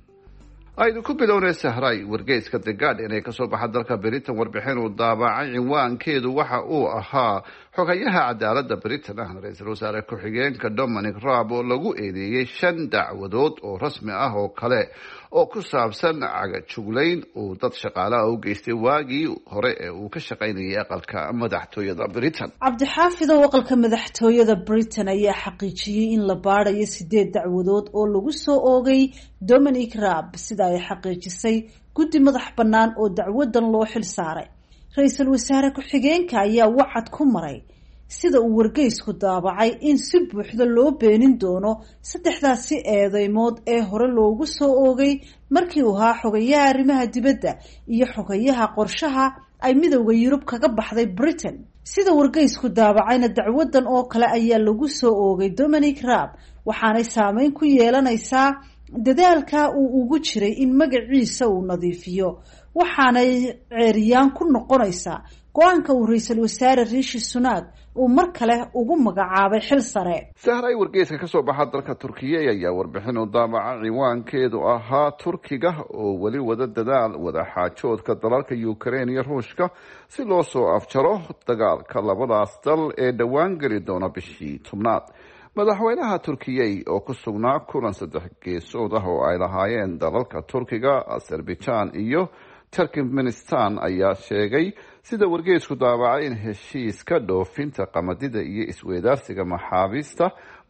aynu ku bilownay sahray wargeyska the guardian ee kasoo baxa dalka britain warbixin uu daabacay cinwaankeedu waxa uu ahaa xogayaha cadaaladda britain ahna ra-iisul wasaare ku-xigeenka dominic raab oo lagu eedeeyey shan dacwadood oo rasmi ah oo kale oo ku saabsan cagajuglayn uu dad shaqaalaha u geystay waagii hore ee uu ka shaqaynayay aqalka madaxtooyada britain cabdixaafid oo aqalka madaxtooyada britain ayaa xaqiijiyey in la baarayo sideed dacwadood oo lagu soo oogay dominic raab sida ay xaqiijisay guddi madax bannaan oo dacwadan loo xil saaray ra-iisul wasaare ku-xigeenka ayaa wacad ku maray sida uu wargeysku daabacay in si buuxda loo beenin doono saddexdaasi eedeymood ee hore loogu soo oogay markii uu ahaa xogayaha arrimaha dibadda iyo xogayaha qorshaha ay midowda yurub kaga baxday britain sida wargeysku daabacayna dacwadan oo kale ayaa lagu soo oogay dominic raab waxaanay saameyn ku yeelanaysaa dadaalka uu ugu jiray in magaciisa uu nadiifiyo waxaanay ceeriyaan ku noqonaysaa go-aanka uu ra-iisul wasaare riishi sunaak uu mar kale ugu magacaabay xil sare sahray wargeyska kasoo baxa dalka turkiya ayaa warbixin u daabaca ciwaankeedu ahaa turkiga oo weli wada dadaal wada xaajoodka dalalka ukraine iyo ruushka si loo soo afjaro dagaalka labadaas dal ee dhowaan geli doona bishii tobnaad madaxweynaha turkiyey oo ku sugnaa kulan saddex geesood ah oo ay lahaayeen dalalka turkiga azerbaijan iyo turkmenistan ayaa sheegay sida wargeysku daabacay in heshiiska dhoofinta qamadida iyo isweydaarsiga maxaabiista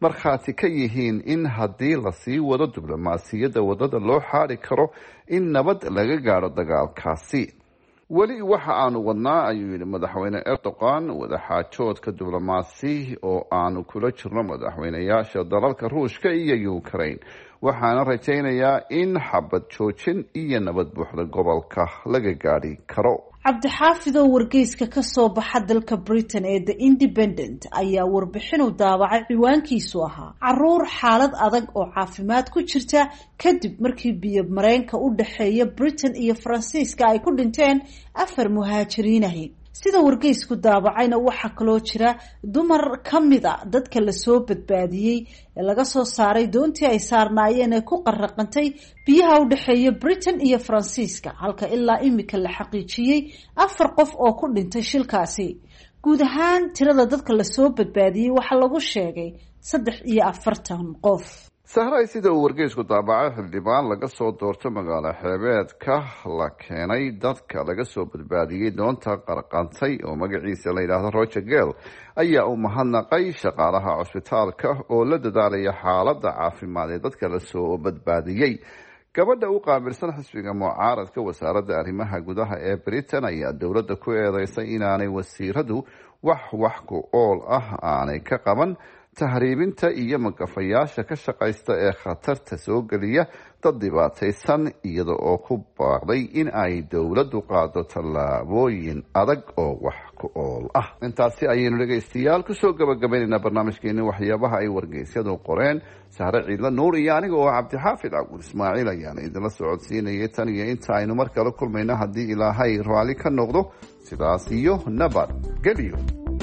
markhaati ka yihiin in haddii lasii wado diblomaasiyadda waddada loo xaari karo in nabad laga gaadho dagaalkaasi. weli waxa aanu wadnaa ayuu yidhi madaxweyne erdogan wadaxaajoodka diblomaasi oo aanu kula jirno madaxweynayaasha dalalka ruushka iyo ukraine, waxaana rajaynayaa in xabad joojin iyo nabad buuxda gobolka laga gaadhi karo. cabdixaafid oo wargeyska ka soo baxa dalka Britain ee The Independent ayaa warbixin u daabacay ciwaankiisu ahaa caruur xaalad adag oo caafimaad ku jirta kadib markii biyo mareenka u dhaxeeya Britain iyo Faransiiska ay ku dhinteen afar muhaajiriin ah. sida wargeysku daabacayna waxaa kaloo jira dumar ka mid a dadka la soo badbaadiyey ee laga soo saaray doontii ay saarnaayeen ee ku qarraqantay biyaha u dhaxeeya Britain iyo Faransiiska, halka ilaa imika la xaqiijiyey afar qof oo ku dhintay shilkaasi. guud ahaan tirada dadka la soo badbaadiyey waxaa lagu sheegay saddex iyo afartan qof. sahray sida uu wargeysku daabacay xildhibaan laga soo doorto magaalo xeebeedka la keenay dadka laga soo badbaadiyey doonta qarqantay oo magaciisa la yidhaahdo Roger Gale ayaa u mahadnaqay shaqaalaha cusbitaalka oo la dadaalaya xaaladda caafimaad ee dadka la soo badbaadiyey. gabadha u qaabilsan xisbiga mucaaradka wasaaradda arrimaha gudaha ee Britain ayaa dowladda ku eedeysay inaanay wasiiradu wax wax ku ool ah aanay ka qaban tahriibinta iyo magafayaasha ka shaqaysta ee khatarta soo geliya dad dhibaataysan, iyada oo ku baaqday in ay dowladdu qaado tallaabooyin adag oo wax ku ool ah. intaasi ayaynu dhegaystayaal kusoo gabagabaynaynaa barnaamijkeeni waxyaabaha ay wargeysyadu qoreen. sahre ciidla nuur iyo aniga oo cabdixaafid cabul ismaaciil ayaana idinla socodsiinayay tan iyo inta aynu mar kale kulmayna haddii ilaahay raalli ka noqdo. sidaas iyo nabad gelyo.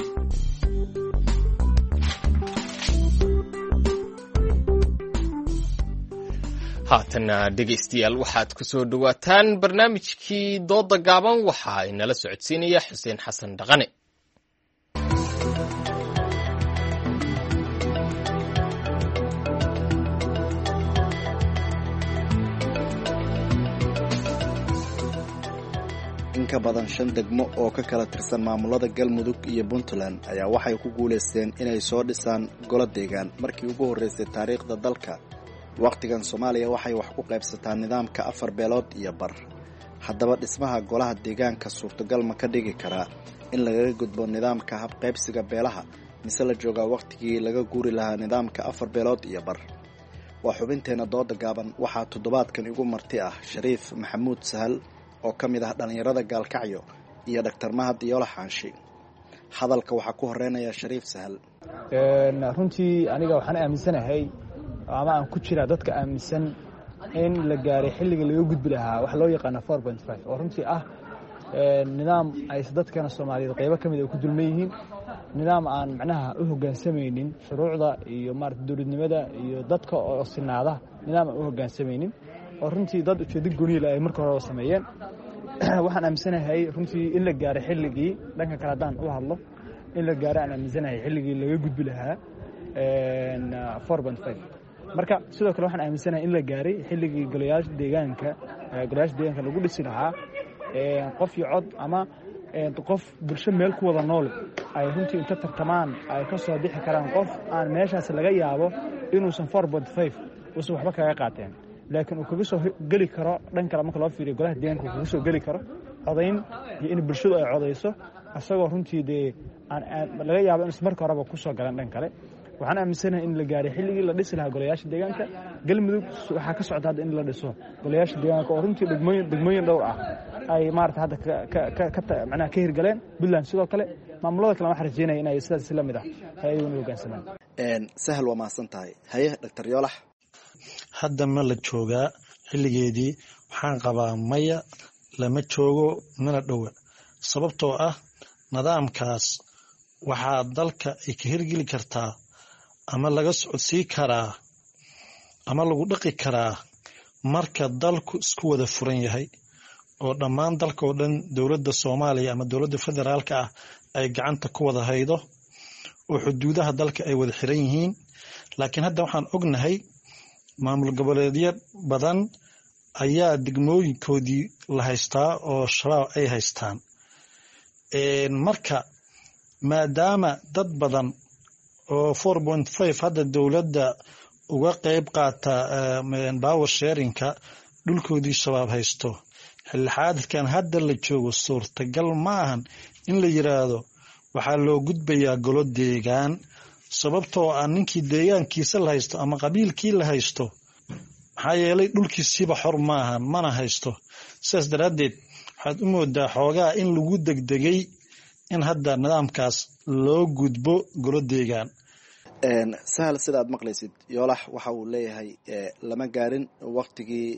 haatana dhegaystayaal waxaad ku soo dhawaataan barnaamijkii dooda gaaban, waxaa inala socodsiinaya xuseen xasan dhaqane. in ka badan shan degmo oo ka kala tirsan maamulada galmudug iyo puntland ayaa waxay ku guulaysteen inay soo dhisaan golo deegaan markii ugu horreysay taariikhda dalka. wakhtigan Soomaaliya waxay wax ku qaybsataa nidaamka afar beelood iyo bar. haddaba dhismaha golaha deegaanka suurtagal ma ka dhigi karaa in laga gudbo nidaamka hab qaybsiga beelaha, mise la joogaa waqtigii laga guuri lahaa nidaamka afar beelood iyo bar? waa xubinteena dooda gaaban. waxaa toddobaadkan igu marti ah Shariif Maxamuud Sahal oo ka mid ah dhalinyarada Gaalkacyo iyo Dr Mahad Yola Xaanshi. hadalka waxaa ku horeynaya Shariif Sahal. een runtii aniga waxaan aaminsanahay ama aan ku jira dadka aaminsan in la gaaray xilliga laga gudbi lahaa wax loo yaqaan four point five oo runtii ah ee nidaam ay dadkana Soomaaliyeed qaybo kamid ah ku dulmay yihiin, nidaam aan macnaha u hoggaansamaynin shuruucda iyo maarta dawladnimada iyo dadka oo sinaada, nidaam aan u hoggaansamaynin oo runtii dad ujeedad gooni leh ay marka hore sameeyeen. waxaan aaminsanahay runtii in la gaaray xilligii dhanka kala daan u hadlo in la gaaray aan aaminsanahay xilligii laga gudbi lahaa een four point five. marka sidoo kale waxaan aaminsanahay in la gaaray xilligii golayaasha deegaanka golayaasha deegaanka lagu dhisi lahaa ee qof iyo cod ama ee qof bulsho meel ku wada nool ay runtii inta tartamaan ay ka soo bixi karaan qof aan meeshaas laga yaabo inuusan four point five uusan waxba kaga qaateen, laakiin uu kaga soo gali karo dhan kale marka loo fiiriyo golaha deegaanka uu kaga soo gali karo codayn iyo in bulshadu ay codayso asagoo runtii dee aan laga yaabo in marka horeba ku soo galan dhan kale. waxaan aaminsanahay in la gaaray xilligii la dhisi lahaa golayaasha deegaanka. galmudug waxaa ka socda in la dhiso golayaasha deegaanka oo runtii degmooyin degmooyin dhowr ah ay maarta hadda ka ka ka macnaha ka hirgaleen. Puntland sidoo kale maamulada kale waxaan rajeynayaa inay sidaas la mid ah ay u hoggaansamaan. een Sahal waa maasan tahay. haye Dr Yola. hadda ma la joogaa xilligeedii? waxaan qabaa maya, lama joogo mana dhowa. sababtoo ah nidaamkaas waxaa dalka ay ka hirgeli kartaa ama laga socodsii karaa ama lagu dhaqi karaa marka dalku isku wada furan yahay oo dhammaan dalka oo dhan dowladda Soomaaliya ama dowladda federaalka ah ay gacanta ku wada haydo oo xuduudaha dalka ay wada xiran yihiin. laakiin hadda waxaan ognahay maamul goboleedyo badan ayaa degmooyinkoodii la haystaa oo shabaab ay haystaan. een marka maadaama dad badan oo four point five hadda dowladda uga qayb qaata power sharinka dhulkoodii shabaab haysto xilxaadkan hadda la joogo suurtagal ma ahan in la yiraahdo waxaa loo gudbayaa golo deegaan sababtoo ah ninkii deegaankiisa la haysto ama qabiilkii la haysto maxaa yeelay dhulkiisiiba xor maahan mana haysto sidaas daraaddeed waxaad u moodaa xoogaa in lagu degdegay in hadda nidaamkaas loo gudbo golo deegaan sahal sidaad maqlaysid yoolax waxa uu leeyahay lama gaarin waqtigii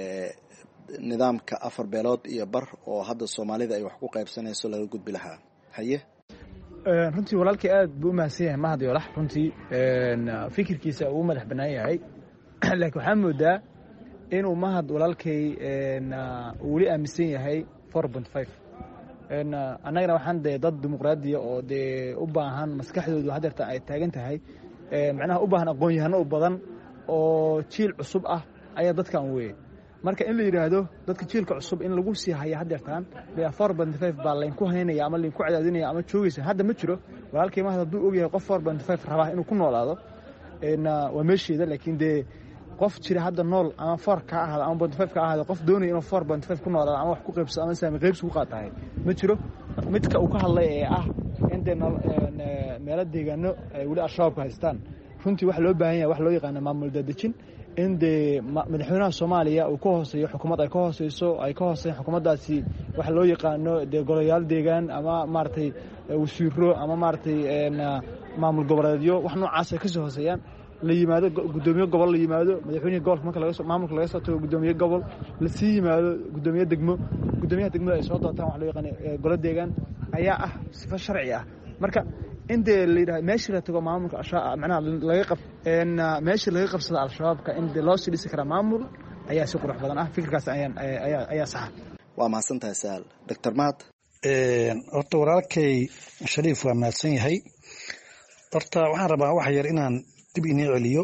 nidaamka afar beelood iyo bar oo hadda soomaalida ay wax ku qaybsanayso laga gudbi lahaa haye runtii walaalkii aad buu u mahadsan yahay mahad yoolax runtii fikirkiisa uu madax bannaan yahay laakiin waxaa moodaa inuu mahad walaalkay weli aaminsan yahay four point five annagana waxaan dee dad dimuqraadiya oo dee u baahan maskaxdoodu hadeerta ay taagan tahay macnaha u baahan aqoon-yahano u badan oo jiil cusub ah ayaa dadkan weeye marka in la yidhaahdo dadka jiilka cusub in lagu sii haya hadeertaan four point five baa laynku haynaya ama laynku cadaadinaya ama joogaysa hadda ma jiro walaalkay mahad hadduu ogyahay qof four point five rabaa inuu ku noolaado waa meesheeda laakiin dee qof jira hadda nool ama four ka ahaada ama point five ka ahaada qof doonaya inuu four point five ku noolaado ama wax ku qaybsado ama saami qaybsi ku qaatahay ma jiro midka uu ka hadlay ee ah in dee meelo deegaano ay weli al-shabaabka haystaan runtii waxa loo baahan yahay wax loo yaqaano maamul daadejin in dee madaxweynaha soomaaliya uu ka hooseeyo xukuumad ay ka hooseyso ay ka hooseeyaan xukuumaddaasi waxa loo yaqaano dee golayaal deegaan ama maaragtay wasiiro ama maaragtay maamul goboleedyo wax noocaas ay kasoo hooseeyaan la yimaado gudoomiye gobol la yimaado madaxweynaha gobolka marka laga soo maamulka laga soo tago gudoomiye gobol la sii yimaado gudoomiye degmo gudoomiyaha degmada ay soo doontaan wax loo yaqaan golo deegaan ayaa ah sifo sharci ah marka in dee la yidhaha meeshii la tago maamulka macnaha laga qab meeshii laga qabsada al-shabaabka in dee loo sii dhisi karaa maamul ayaa si qurux badan ah fikirkaas ayaan ayaa ayaa saxa waa mahadsan tahay sahal doctor mahad horta walaalkay shariif waa mahadsan yahay horta waxaan rabaa wax yar inaan dib inii celiyo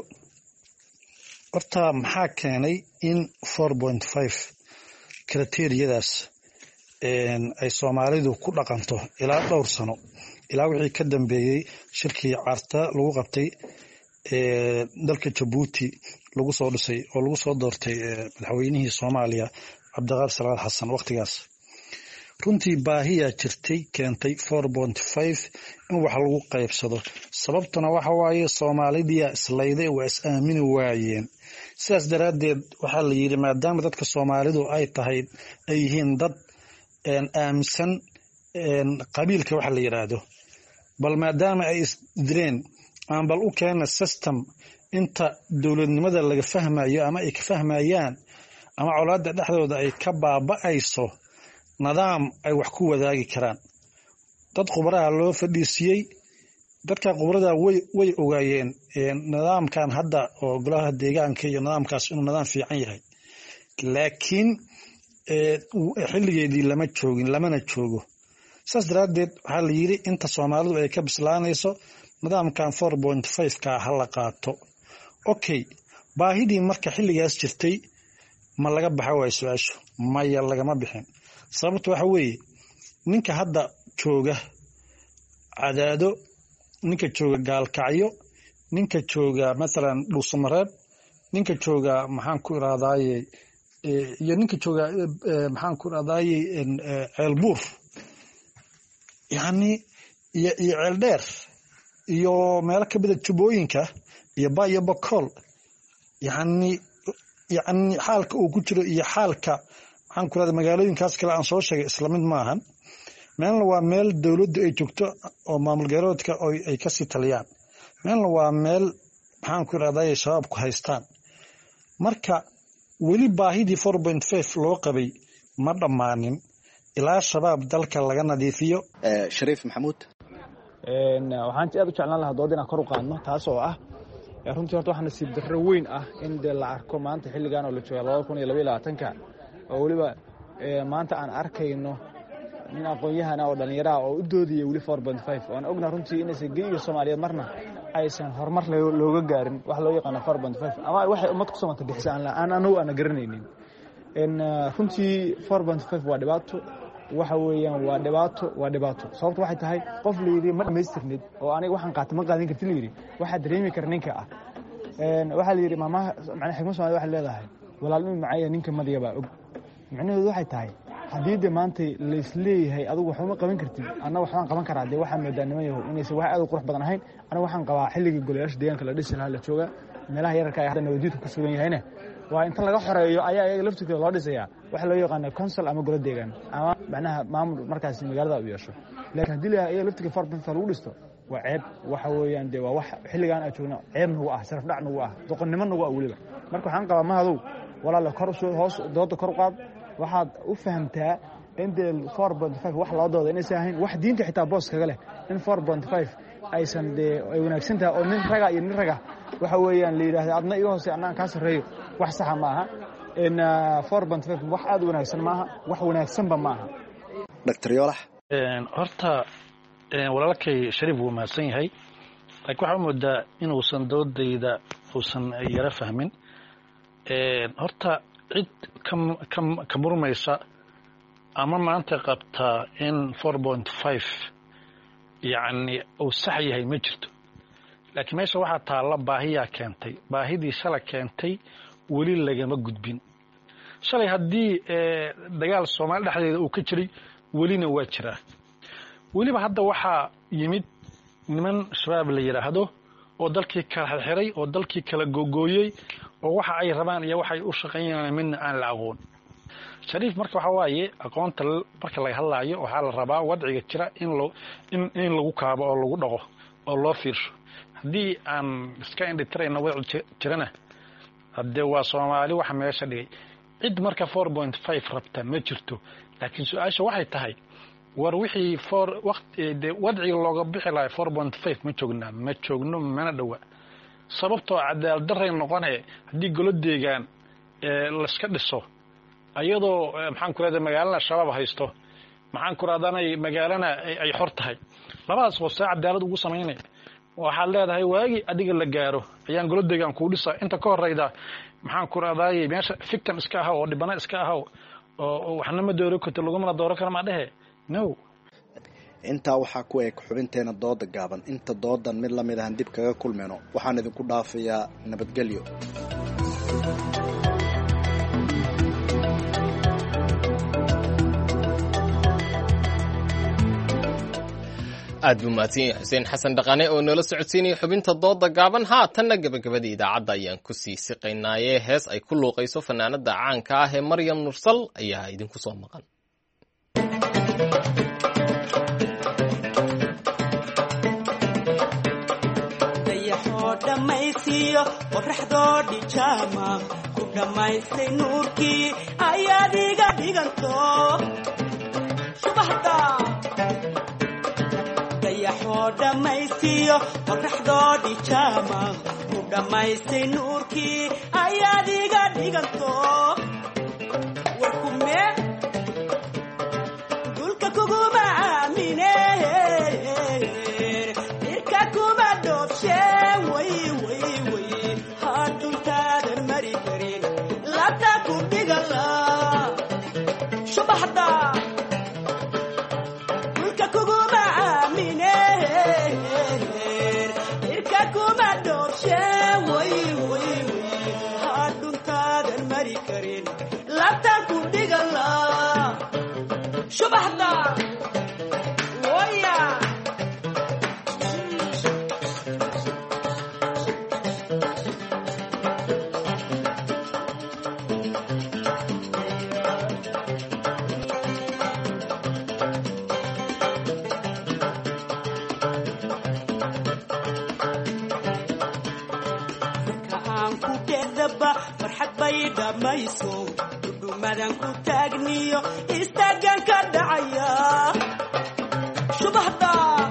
horta maxaa keenay in four point five kriteriyadaas ay soomaalidu ku dhaqanto ilaa dhowr sano ilaa wixii ka dambeeyey shirkii carta lagu qabtay dalka jabuuti lagu soo dhisay oo lagu soo doortay madaxweynihii soomaaliya cabdiqaadir salaad xasan wakhtigaas runtii baahiyaa jirtay keentay four point five in wax lagu qaybsado sababtuna waxa waaye soomaalidiyaa islayday waa is aamini waayeen sidaas daraaddeed waxaa la yidhi maadaama dadka soomaalidu ay tahay ay yihiin dad aaminsan qabiilka waxa la yidhaahdo bal maadaama ay isdireen aan bal u keena system inta dowladnimada laga fahmayo ama ay ka fahmayaan ama colaadda dhexdooda ay ka baaba'ayso nidaam ay wax ku wadaagi karaan dad khubaraha loo fadhiisiyey dadka khubarada way way ogaayeen nidaamkan hadda oo golaha deegaanka iyo nidaamkaas inuu nidaam fiican yahay laakiin xilligeedii lama joogin lamana joogo saas daraaddeed waxaa la yidhi inta soomaalidu ay ka bislaanayso nidaamkan four point five ka ha la qaato okay baahidii marka xilligaas jirtay ma laga baxa waay su-aashu maya lagama bixin sababta waxa weeye ninka hadda jooga cadaado ninka jooga gaalkacyo ninka jooga mathalan dhuusamareeb ninka jooga maxaan ku iraadaaye iyo ninka jooga maxaan ku iraadaaye ceelbuur yacni iyo iyo ceeldheer iyo meelo ka mida jubooyinka iyo ba iyo bokool yacni yacni xaalka uu ku jiro iyo xaalka maxaan ku iraada magaalooyinkaas kale aan soo sheegay isla mid maahan meelna waa meel dowladdu ay joogto oo maamul garoodka ay kasii taliyaan meelna waa meel maxaan ku iraadaaye shabaabku haystaan marka weli baahidii four point five loo qabay ma dhammaanin ilaa shabaab dalka laga nadiifiyo shariif maxamuud waxaan aad u jeclaan lahaa dood inaan kor u qaadno taas oo ah runtii horta waxaa nasiib darro weyn ah in dee la arko maanta xilligan oo la jooga labada kun iyo labaiyo labaatanka oo weliba maanta aan arkayno nin aqoon-yahana oo dhallinyaraha oo u doodaya weli four point five oan ogna runtii inaysan geyiga soomaaliyeed marna aysan horumar looga gaarin wax loo yaqaano four point five ama waxay ummad ku samata bixisa aan anagu aana garanaynin runtii four point five waa dhibaato waxa weeyaan waa dhibaato waa dhibaato sababto waxay tahay qof la yidhi ma dhamaystirnid oo aniga waxaan qaata ma qaadan kartin la yidhi waxaa dareemi kara ninka ah waxaa la yidhi maamaha macnaha xigmad Soomaaliya waxay leedahay walaalnimo macaya ninka madiga baa og macnaheedu waxay tahay haddii de maanta la isleeyahay adigu waxba ma qaban kartid anna waxaan qaban karaa de waxaa moodaanimo yahay inaysan wax aad u qurux badan ahayn aniga waxaan qabaa xilliga golayaasha deegaanka la dhisi lahaa la jooga meelaha yararka ay hadda nabadgelyadu ku sugan yahayna waa inta laga xoreeyo ayaa iyaga laftirkooda loo dhisayaa waxa loo yaqaano council ama golo deegaan ama macnaha maamul markaas magaalada u yeesho laakiin haddii la iyaga laftirka farbanta lagu dhisto waa ceeb waxa weeyaan de waa wax xilligan aan joogno ceeb nagu ah sharaf dhac nagu ah doqonnimo nagu ah weliba marka waxaan qabaa mahadow walaal kor soo hoos dooda kor qaad waxaad u fahamtaa in de four point five wax loo doodo inaysan ahayn wax diinta xitaa boos kaga leh in four point five aysan de ay wanaagsan tahay oo nin raga iyo nin raga waxa weeyaan la yiraahdo adna iga hoose annaan ka sareeyo wax sax ma aha in four point five wax aad wanaagsan ma aha wax wanaagsan ba ma aha Doctor Yolax een horta een walaalkay Shariif wuu maasan yahay laakiin waxa moodaa inuusan doodayda uusan yara fahmin een horta cid kam kam kamurmaysa ama maanta qabta in four point five yani uu sax yahay ma jirto laakiin meesha waxa taala baahiya keentay baahidii shala keentay wali lagama gudbin shalay hadii dagaal Soomaali dhaxdeeda uu ka jiray walina waa jira waliba hadda waxa yimid niman shabaab la yiraahdo oo dalkii kala xirxiray oo dalkii kala gogooyay oo waxa ay rabaan iyo waxa ay u shaqeeyaan min aan la aqoon Shariif marka waxa waaye aqoonta marka laga hadlaayo waxa la rabaa wadciga jira in loo in in lagu kaabo oo lagu dhago oo loo fiirsho hadii aan iska indhitirayna wadci jirana hadde waa Soomaali waxa meesha dhigay cid marka four point five rabta ma jirto laakiin su'aasha waxay tahay war wixii for waqti wadciga looga bixi lahay four point five ma joogna ma joogno mana dhawa sababtoo cadaalad darray noqonay hadii golo deegaan ee la iska dhiso ayadoo maxaan ku raadinaa magaalada shabaab haysto maxaan ku raadinay magaalada ay xor tahay labadaas oo saac cadaalad ugu sameynay waxa leedahay waagi adiga la gaaro ayaan golo deegaan ku dhisa inta ka horeyda maxaan ku raadayay meesha victim iska ah oo dhibana iska ah oo waxna ma dooro karto lagu ma dooro kara ma dhahe no intaa waxaa ku eeg xubinteena dooda gaaban inta doodan mid lamid ah dib kaga kulmeno waxaan idinku dhaafayaa nabadgelyo aad buu mahadsan yahay xuseen xasan dhaqane oo noola socodsiinaya xubinta dooda gaaban haatanna gabagabada idaacadda ayaan ku sii siqaynaaye hees ay ku luuqayso fanaanada caanka ah ee Maryam Nursal ayaa idinku soo maqan dayaxoo dhammaystiyo qorraxdoo dhijaama ku dhammaystay nuurkii ayaad iga dhiganto subaxda dayaxoo dhammaystiyo qorraxdoo dhijaama ku dhammaystay nuurkii ayaad iga dhiganto warkume dulka kuguma aamine irka kuma dhoobshe way way way haduntaadan mari karin labta ku dhigala subaxda dulka kuguma aamine irka kuma dhoobshe way way way haduntaadan mari karin labta ku dhigala subaxda waya farxad bay dhamayso dudumadan ku taagniyo istaagan ka dhacaya subaxda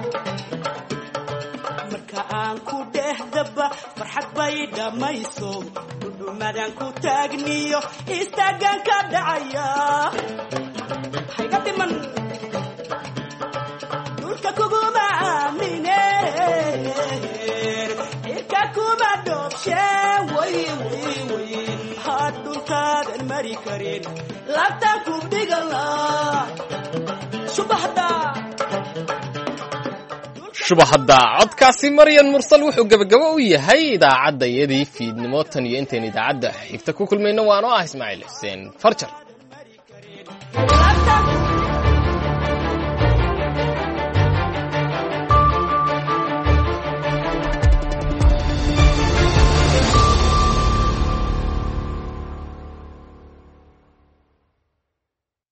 marka aan ku dhehdaba farxad bay dhamayso dudumadan ku taagniyo istaagan ka dhacaya hayga dhiman dulka kuguma aamine irka kuma dhoobshe way way way haduntaadan mari karin labta ku dhigala shubahada codkaasi maryan mursal wuxuu gabagabo u yahay idaacadda iyadii fiidnimo tan iyo intayn idaacadda xigta ku kulmayno waanoo ah ismaaciil xuseen farjar